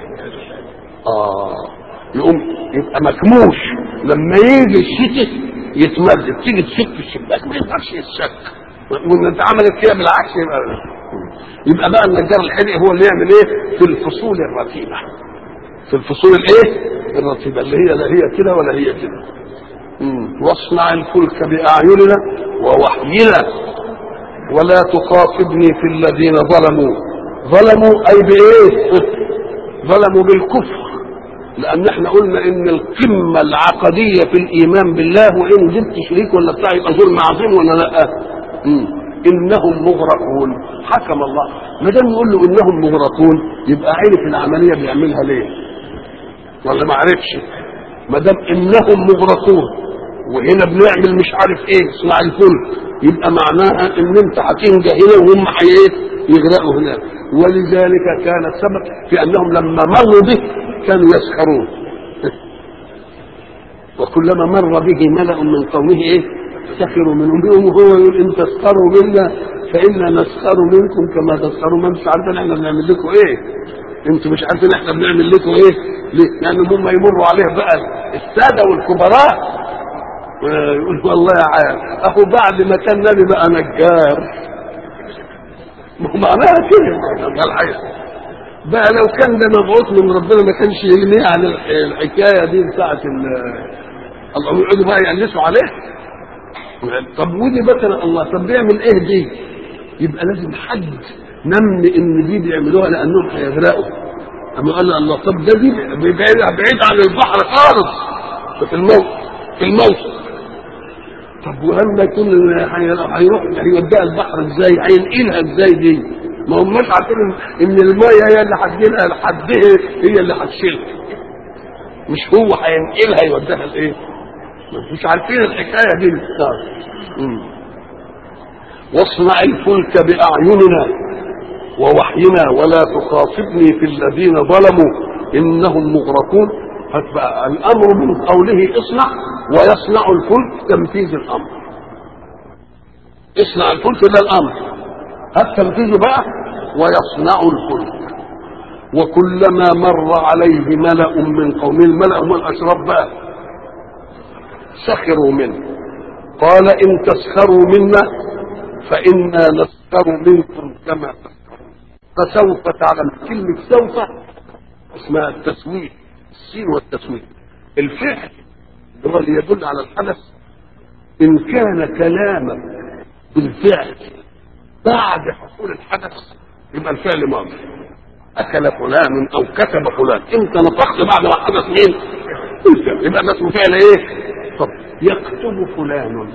يقوم يبقى مكموش، لما يجي الشتاء يتمدد، تيجي تشك في الشباك ما يقدرش يتشك، وان اتعملت كده بالعكس يبقى بقى النجار الحدق هو اللي يعمل ايه؟ في الفصول الرتيبه، في الفصول الايه؟ الرتيبه اللي هي لا هي كده ولا هي كده. واصنع الفلك باعيننا ووحينا ولا تخاطبني في الذين ظلموا. ظلموا اي بايه؟ ظلموا بالكفر، لان احنا قلنا ان القمه العقديه في الايمان بالله وان جبت شريك ولا بتاع يبقى ظلم عظيم ولا لا؟ انهم مغرقون. حكم الله، ما دام يقول له انهم مغرقون يبقى عرف العمليه بيعملها ليه ولا ما عرفش؟ ما دام انهم مغرقون وهنا بنعمل مش عارف ايه اصنع الفلك، يبقى معناها ان انت هتنجى هنا وهم يغرقوا هناك. ولذلك كان السبب في انهم لما مروا به كانوا يسخرون وكلما مر به ملأ من قومه ايه؟ سخروا منهم بهم، وهو يقول ان تسخروا منا فإنا نسخر منكم كما تسخروا. ما انتم عارفين احنا بنعمل لكم ايه؟ انتم مش عارفين احنا بنعمل لكم ايه؟ ليه؟ لان هم يمروا عليه بقى الساده والكبراء يقول والله يا عالم اخو بعد ما كان نبي بقى نجار. معناها كده بقى لو كان ده مبعوث من ربنا ما كانش يغنيه عن الحكايه دي بتاعت الله يقعدوا بقى يقلسوا عليه. طب ودي مثلا الله طب بيعمل ايه دي؟ يبقى لازم حد نمن ان دي بيعملوها لانهم هيغرقوا. اما قال الله طب ده دي بعيد عن البحر خالص في الموت. طب ولما يكون هيروح هيوديها البحر ازاي؟ هينقلها ازاي دي؟ ما هماش عارفين ان الميه هي اللي هتجيلها لحدها، هي اللي هتشيلها، مش هو هينقلها يوديها لايه؟ مش عارفين الحكايه دي. واصنع الفلك باعيننا ووحينا ولا تخاطبني في الذين ظلموا انهم مغرقون. هتبقى الامر من قوله اصنع ويصنع الفلك تنفيذ الامر. اصنع الفلك ده الامر، هتنفذه بقى ويصنع الفلك. وكلما مر عليه ملأ من قومه، الملأ هم الاشراف بقى، سخروا منه قال ان تسخروا منا فإنا نسخر منكم كما تسخرون. فسوف تعلم. كلمة سوف اسمها التسويف، السين والتسويف. الفعل هو اللي يدل على الحدث. إن كان كلامك بالفعل بعد حصول الحدث يبقى الفعل ماضي. أكل فلان أو كتب فلان، أنت نطقت بعد ما حدث مين؟ يبقى ده اسمه فعل إيه؟ طب يكتب فلان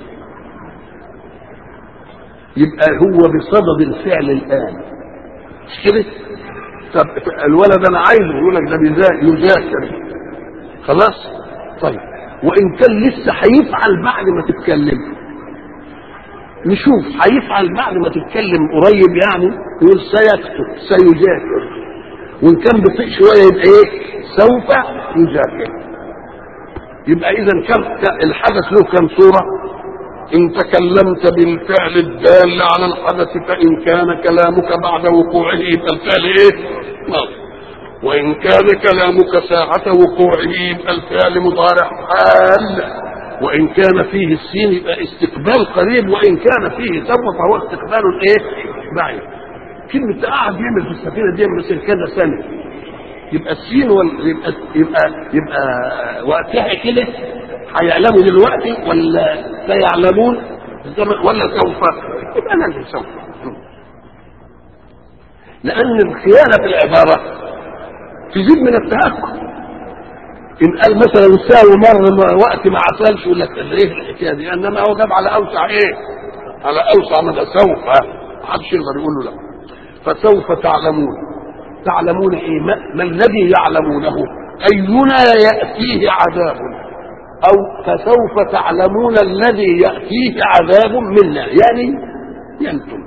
يبقى هو بصدد الفعل الآن، مش كده؟ طب الولد أنا عايزه، يقول لك ده يذاكر خلاص. طيب وإن كان لسه هيفعل بعد ما تتكلم نشوف هيفعل بعد ما تتكلم قريب يعني، يقول سيكتب سيذاكر، وان كان بطيء شويه يبقى ايه؟ سوف يذاكر. يبقى اذا كم الحدث له كم صوره؟ ان تكلمت بالفعل الدال على الحدث فان كان كلامك بعد وقوعه يبقى الفعل ايه؟ ماضي. وان كان كلامك ساعه وقوعه يبقى الفعل مضارع حال. وان كان فيه السين يبقى استقبال قريب، وان كان فيه سوف فهو استقبال ايه؟ بعيد. كلمه قاعد يعمل في السفينه دي مثل كذا سنه، يبقى السين يبقى وقتها كده هيعلموا دلوقتي ولا سيعلمون ولا سوف؟ يبقى لازم سوف، لان الخيانه في العباره تزيد من التهكم. ان قال مثلا ساوي مر وقت ما عسلش يقول لك ايه الحكايه دي، انما هو جاب على اوسع ايه؟ على اوسع مدى سوف، ما حدش يقدر يقول له لا. فسوف تعلمون. تعلمون ايه؟ ما الذي يعلمونه؟ اينا ياتيه عذاب، او فسوف تعلمون الذي ياتيه عذاب منا، يعني ينتم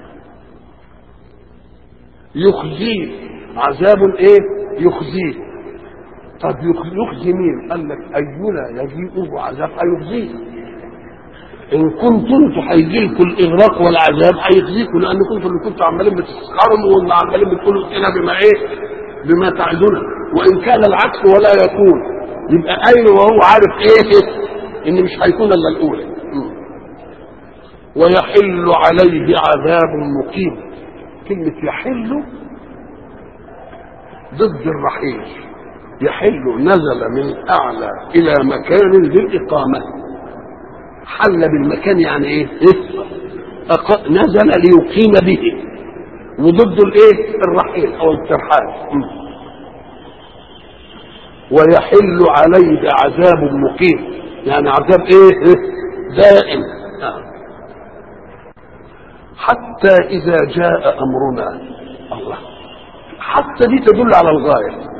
يخزيه عذاب ايه؟ يخزيه. طب يخزي مين؟ قال لك اينا يجيئه عذاب هيخزيه. ان كنتم انتم هيجي لكم الاغراق والعذاب هيخزيكم، لانكم انتم اللي كنتوا عمالين بتسخروا وعمالين بتقولوا اتنا بما ايه؟ بما تعدنا. وان كان العكس ولا يكون يبقى اين وهو عارف ايه؟ ان مش هيكون الا الاولى. ويحل عليه عذاب مقيم. كلمه يحل ضد الرحيل. يحل نزل من اعلى الى مكان للاقامه. حل بالمكان يعني ايه؟ نزل ليقيم به، وضد الايه؟ الرحيل او الترحال. ويحل عليه عذاب مقيم، يعني عذاب ايه؟ دائم. حتى اذا جاء امرنا. الله، حتى دي تدل على الغايه.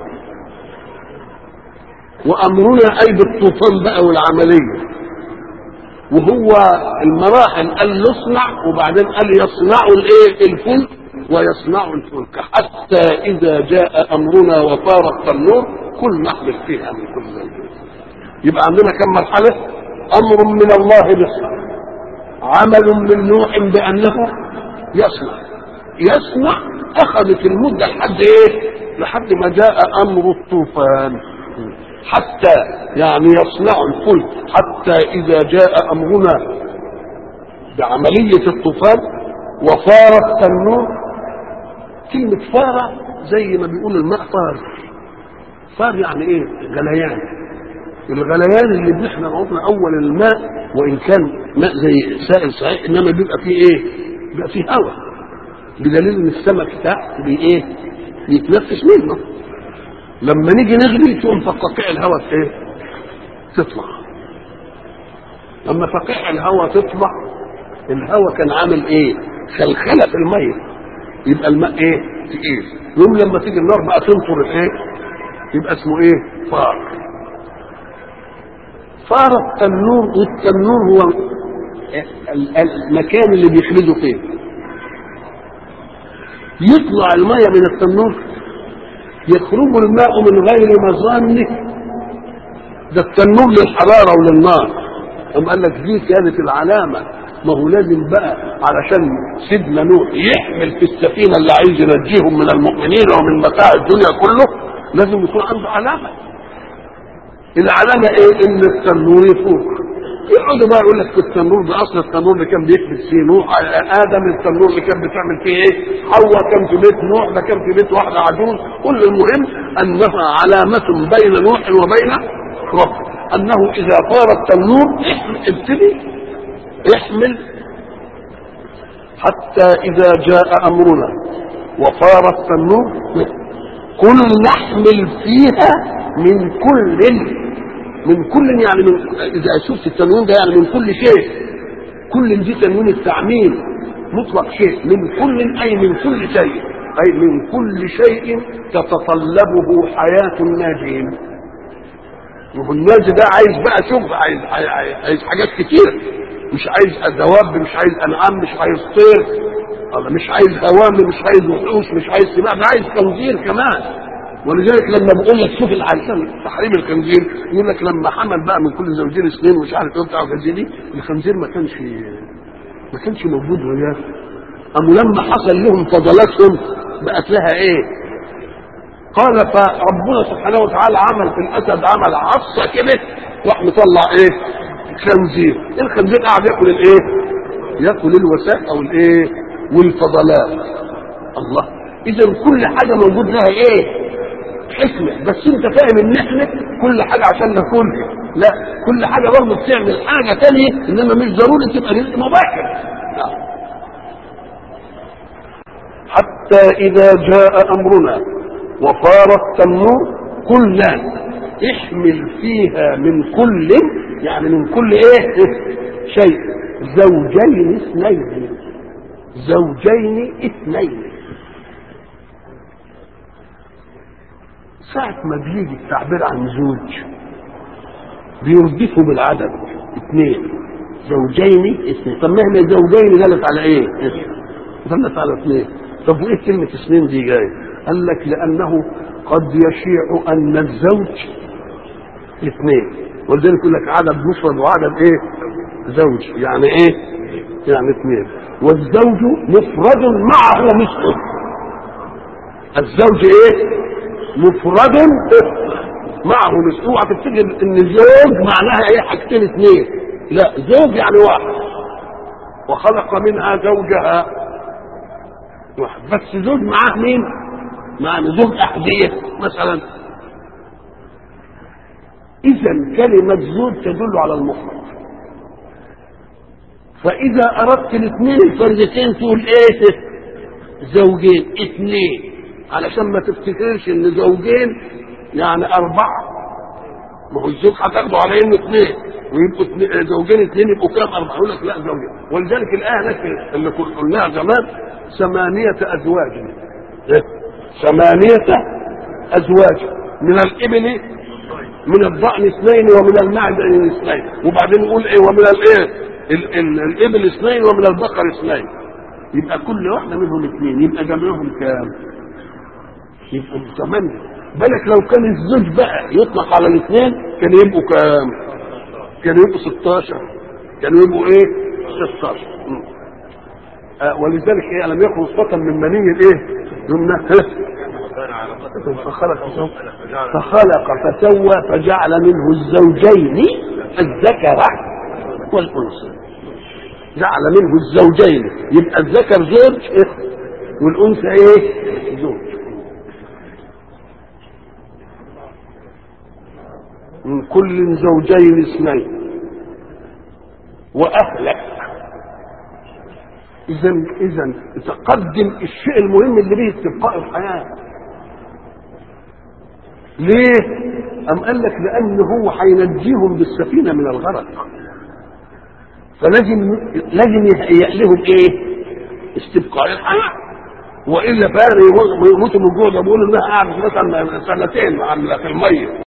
وامرنا اي بالطوفان بقى والعمليه، وهو المراحل قال يصنع وبعدين قال يصنعوا الايه؟ الفلك، ويصنعوا الفلك حتى اذا جاء امرنا وفار التنور كل نحمل فيها من كل زوج. يبقى عندنا كم مرحله؟ امر من الله بيصنع، عمل من نوح بانه يصنع اخذت المده لحد ايه؟ لحد ما جاء امر الطوفان. حتى يعني يصنع الفلك حتى اذا جاء امرنا بعمليه الطوفان وفار التنور. كلمه فار زي ما بيقول الماء فار يعني ايه؟ غليان. الغليان اللي احنا عرفنا اول الماء وان كان ماء زي سائل صحيح انما بيبقى فيه ايه؟ بيبقى فيه هواء، بدليل ان السمك تحت بايه؟ بيتنفس منه. لما نيجي نغلي تقوم فقاقيع الهواء ايه؟ تطلع. لما فقاقيع الهواء تطلع، الهواء كان عامل ايه؟ خلخله في الميه، يبقى الماء ايه؟ تقيل. يوم لما تيجي النار بقى تنطر ايه؟ يبقى اسمه ايه؟ فار التنور. والتنور هو المكان اللي بيخبزوا فيه. يطلع الميه من التنور، يخرج الماء من غير مظانه. ده التنور للحراره وللنار. أم قال لك دي كانت العلامه. ما هو لازم بقى علشان سيدنا نوح يحمل في السفينه اللي عايز ينجيهم من المؤمنين ومن متاع الدنيا كله، لازم يكون عنده علامه. العلامه ايه؟ ان التنور يفوق. يقعدوا بقى يقول لك التنور ده اصل التنور اللي كان بيكبس فيه نوح، ادم التنور اللي كان بتعمل فيه ايه؟ حواء كان في بيت نوح، ده كان في بيت واحده عجوز. كل المهم انها علامه بين نوح وبين ربه، انه اذا فار التنور ابتدي احمل. حتى اذا جاء امرنا وفار التنور كل نحمل فيها من كل يعني اذا شفت التنوين ده يعني من كل شيء. كل دي تنوين التعميم مطلق شيء. من كل اي من كل شيء، اي من كل شيء تتطلبه حياه الناجين. والناجي ده عايز بقى شغل، عايز حاجات كتير. مش عايز دواب، مش عايز انعام، مش عايز طير، مش عايز هوام، مش عايز وحوش، مش عايز سباع، ده عايز خنزير كمان. ولذلك لما بقول لك شوف العشان تحريم الخنزير، يقول لك لما حمل بقى من كل زوجين اثنين ومش عارف ايه بتاع دي، الخنزير ما كانش موجود وياه. أم لما حصل لهم فضلاتهم بقت لها ايه؟ قال فربنا سبحانه وتعالى عمل في الاسد عمل عصا كده، راح مطلع ايه؟ خنزير. الخنزير قاعد ياكل الايه؟ ياكل الوسائل او الايه؟ والفضلات. الله، اذا كل حاجه موجود لها ايه؟ حكمه. بس انت فاهم ان احنا كل حاجه عشان ناكلها، لا، كل حاجه برضه بتعمل حاجه ثانيه، انما مش ضروري تبقى رزق مباشر. لا. حتى اذا جاء امرنا وفارت النور قلنا احمل فيها من كل، يعني من كل ايه؟ شيء، زوجين اثنين، زوجين اثنين. ساعة ما بيجي التعبير عن زوج بيردفه بالعدد اثنين، زوجين اثنين. طب مهما زوجين دلت على ايه؟ دلت على اثنين. طب وايه كلمة اثنين دي جاية؟ قال لك لانه قد يشيع ان الزوج اثنين، ولذلك يقول لك عدد مفرد وعدد ايه؟ زوج، يعني ايه؟ يعني اثنين. والزوج مفرد معه مثله. الزوج ايه؟ مفرد معه مثله. اوعى تفتكر ان زوج معناها ايه؟ حاجتين اثنين، لا، زوج يعني واحد. وخلق منها زوجها واحد، بس زوج معاه مين؟ معنى زوج احذية مثلا. اذا كلمة زوج تدل على المفرد. فاذا اردت الاثنين الفردتين تقول ايه؟ زوجين اثنين، علشان ما تفتكرش ان زوجين يعني اربعة. ما هو الزوج هتاخده على انه اثنين ويبقوا زوجين اثنين يبقوا كام؟ اربعة. يقول لك لا، زوجين. ولذلك الايه اللي قلناها زمان 8 ازواج، 8 ازواج من الابل، من الضأن اثنين، ومن المعز اثنين. وبعدين نقول ايه؟ ومن الايه؟ الابل اثنين، ومن البقر اثنين. يبقى كل واحده منهم اثنين، يبقى جمعهم كام؟ يبقوا 8. بالك لو كان الزوج بقى يطلق على الاثنين كان يبقوا كام؟ كانوا يبقوا 16. كانوا يبقوا ايه؟ 16. ولذلك ايه؟ لم يكن صوتا من مني الايه؟ يمنى فخلق فسوى فجعل منه الزوجين الذكر والانثى. جعل منه الزوجين، يبقى الذكر زوج والانثى ايه؟ زوج. من كل زوجين اثنين واهلك. اذا تقدم الشيء المهم اللي به استبقاء الحياه. ليه؟ ام قال لك لان هو هينجيهم بالسفينه من الغرق، فلازم يهيئ لهم ايه؟ استبقاء الحياه. والا فعلا يموتوا من الجوع. ده بيقولوا انها قعدت مثلا 2 سنين في الميه.